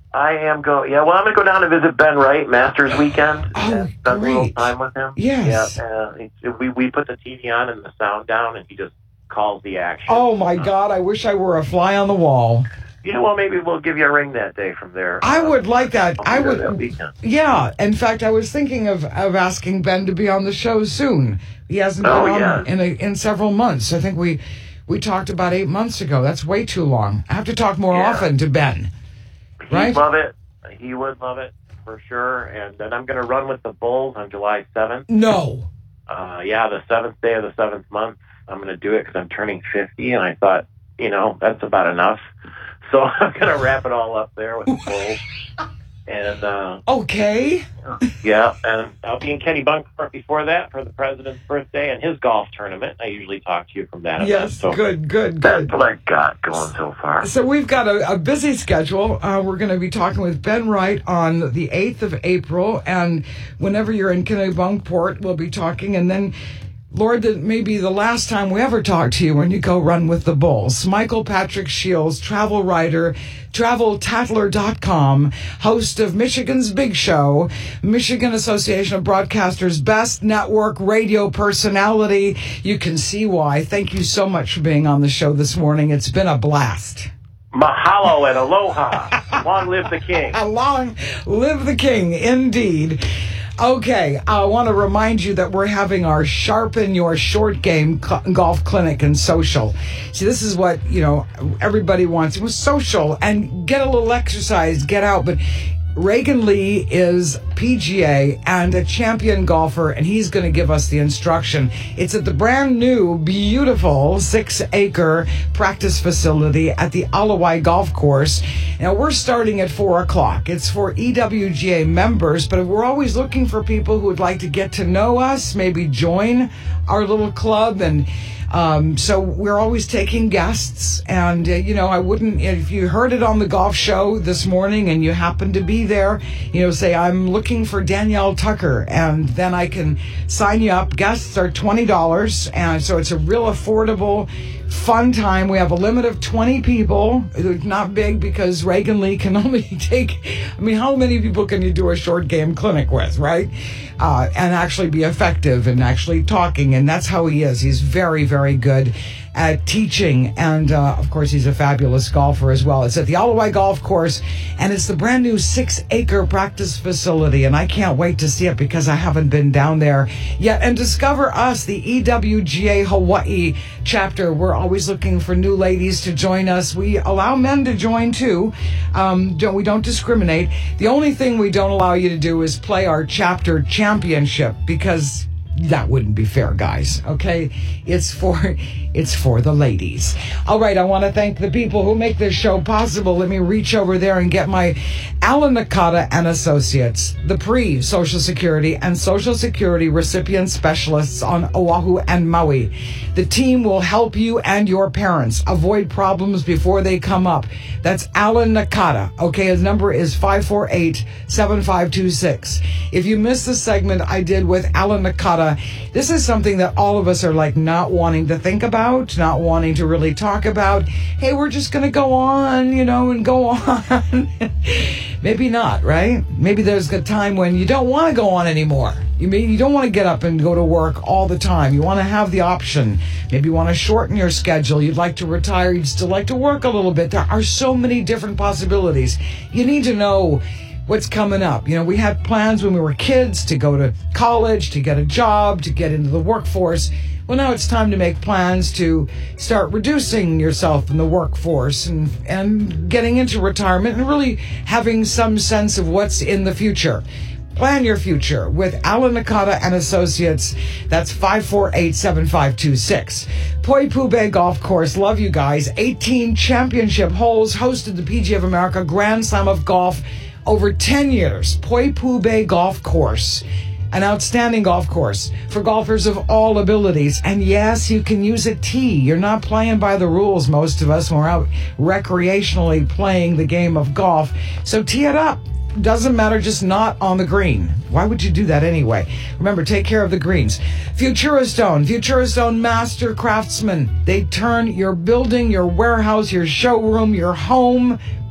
Speaker 12: I am going. Yeah, well, I'm going to go down to visit Ben Wright, Masters weekend.
Speaker 2: Oh,
Speaker 12: and spend a little
Speaker 2: great.
Speaker 12: time with him.
Speaker 2: Yes.
Speaker 12: Yeah, uh, it's- we we put the T V on and the sound down, and he just calls the action.
Speaker 2: Oh, my God. I wish I were a fly on the wall.
Speaker 12: Yeah, well, maybe we'll give you a ring that day from there.
Speaker 2: I would like that.
Speaker 12: I'll be
Speaker 2: I
Speaker 12: there
Speaker 2: would.
Speaker 12: that weekend.
Speaker 2: Yeah. In fact, I was thinking of, of asking Ben to be on the show soon. He hasn't
Speaker 12: Oh,
Speaker 2: been on
Speaker 12: yeah.
Speaker 2: in a, in several months. I think we we talked about eight months ago. That's way too long. I have to talk more
Speaker 12: Yeah.
Speaker 2: often to Ben. Right?
Speaker 12: He'd love it. He would love it for sure. And then I'm going to run with the Bulls on July seventh.
Speaker 2: No.
Speaker 12: Uh, yeah, the seventh day of the seventh month. I'm going to do it because I'm turning fifty, and I thought, you know, that's about enough. So I'm going to wrap it all up there with the Bulls. And, uh,
Speaker 2: Okay.
Speaker 12: yeah, and I'll be in Kennebunkport before that for the president's birthday and his golf tournament. I usually talk to you from that event.
Speaker 2: Yes.
Speaker 12: So
Speaker 2: Good. Good.
Speaker 12: that's
Speaker 2: Good.
Speaker 12: what I got going so far.
Speaker 2: So we've got a, a busy schedule. Uh, we're going to be talking with Ben Wright on the eighth of April, and whenever you're in Kennebunkport, we'll be talking. And then, Lord, that may be the last time we ever talk to you when you go run with the Bulls. Michael Patrick Shields, travel writer, travel tattler dot com, host of Michigan's Big Show, Michigan Association of Broadcasters' best network radio personality. You can see why. Thank you so much for being on the show this morning. It's been a blast.
Speaker 12: Mahalo and aloha. Long live the king.
Speaker 2: Long live the king, indeed. Okay, I want to remind you that we're having our Sharpen Your Short Game cl- golf clinic and social. See, this is what, you know, everybody wants. It was social and get a little exercise, get out. But Reagan Lee is P G A and a champion golfer, and he's going to give us the instruction. It's at the brand new, beautiful six-acre practice facility at the Alawai Golf Course. Now, we're starting at four o'clock. It's for E W G A members, but we're always looking for people who would like to get to know us, maybe join our little club. And Um, so we're always taking guests, and, uh, you know, I wouldn't, if you heard it on the golf show this morning and you happen to be there, you know, say, I'm looking for Danielle Tucker, and then I can sign you up. Guests are twenty dollars, and so it's a real affordable, fun time. We have a limit of twenty people. It's not big because Reagan Lee can only take, I mean, how many people can you do a short game clinic with, right? Uh, and actually be effective and actually talking. And that's how he is. He's very, very good at teaching. And, uh, of course, he's a fabulous golfer as well. It's at the Alawai Golf Course, and it's the brand new six-acre practice facility. And I can't wait to see it because I haven't been down there yet. And discover us, the E W G A Hawaii chapter. We're always looking for new ladies to join us. We allow men to join, too. Um, don't, we don't discriminate. The only thing we don't allow you to do is play our chapter championship, because that wouldn't be fair, guys. Okay, it's for it's for the ladies. All right, I want to thank the people who make this show possible. Let me reach over there and get my Alan Nakata and Associates, the pre Social Security and Social Security recipient specialists on Oahu and Maui. The team will help you and your parents avoid problems before they come up. That's Alan Nakata. Okay, his number is five four eight, seven five two six. If you missed the segment I did with Alan Nakata, this is something that all of us are like not wanting to think about, not wanting to really talk about. Hey, we're just going to go on, you know, and go on. Maybe not, right? Maybe there's a time when you don't want to go on anymore. You mean you don't want to get up and go to work all the time. You want to have the option. Maybe you want to shorten your schedule. You'd like to retire. You'd still like to work a little bit. There are so many different possibilities. You need to know what's coming up. You know, we had plans when we were kids to go to college, to get a job, to get into the workforce. Well, now it's time to make plans to start reducing yourself in the workforce and, and getting into retirement and really having some sense of what's in the future. Plan your future with Alan Nakata and Associates. That's five four eight, seven five two six. Poipu Bay Golf Course. Love you guys. eighteen championship holes. Hosted the P G A of America Grand Slam of Golf over ten years. Poipu Bay Golf Course. An outstanding golf course for golfers of all abilities. And yes, you can use a tee. You're not playing by the rules, most of us, when we're out recreationally playing the game of golf. So tee it up. Doesn't matter, just not on the green. Why would you do that anyway? Remember, take care of the greens. Futura Stone, Futura Stone master craftsmen. They turn your building, your warehouse, your showroom, your home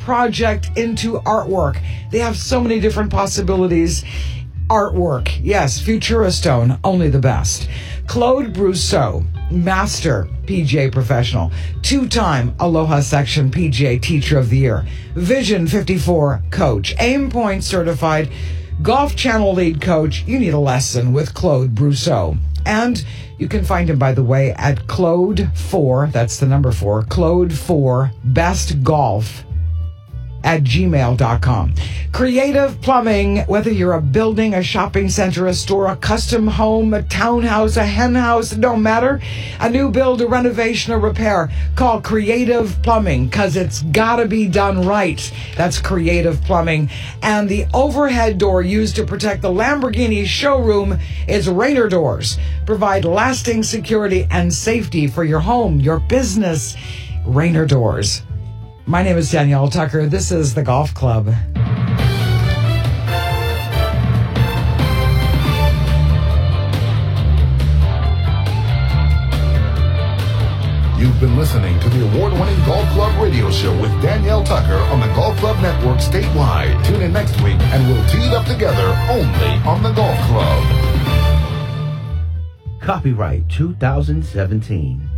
Speaker 2: project into artwork. They have so many different possibilities. Artwork, yes, Futuristone, only the best. Claude Brousseau, Master P G A Professional, two-time Aloha Section P G A Teacher of the Year, Vision fifty-four Coach, Aim Point Certified, Golf Channel Lead Coach. You need a lesson with Claude Brousseau. And you can find him, by the way, at Claude four, that's the number four, Claude four Best Golf at gmail dot com. Creative Plumbing, whether you're a building, a shopping center, a store, a custom home, a townhouse, a hen house, it don't matter. A new build, a renovation, a repair. Call Creative Plumbing, because it's got to be done right. That's Creative Plumbing. And the overhead door used to protect the Lamborghini showroom is Rainer Doors. Provide lasting security and safety for your home, your business. Rainer Doors. My name is Danielle Tucker. This is the Golf Club.
Speaker 1: You've been listening to the award-winning Golf Club radio show with Danielle Tucker on the Golf Club Network statewide. Tune in next week and we'll tee it up together only on the Golf Club.
Speaker 13: Copyright two thousand seventeen.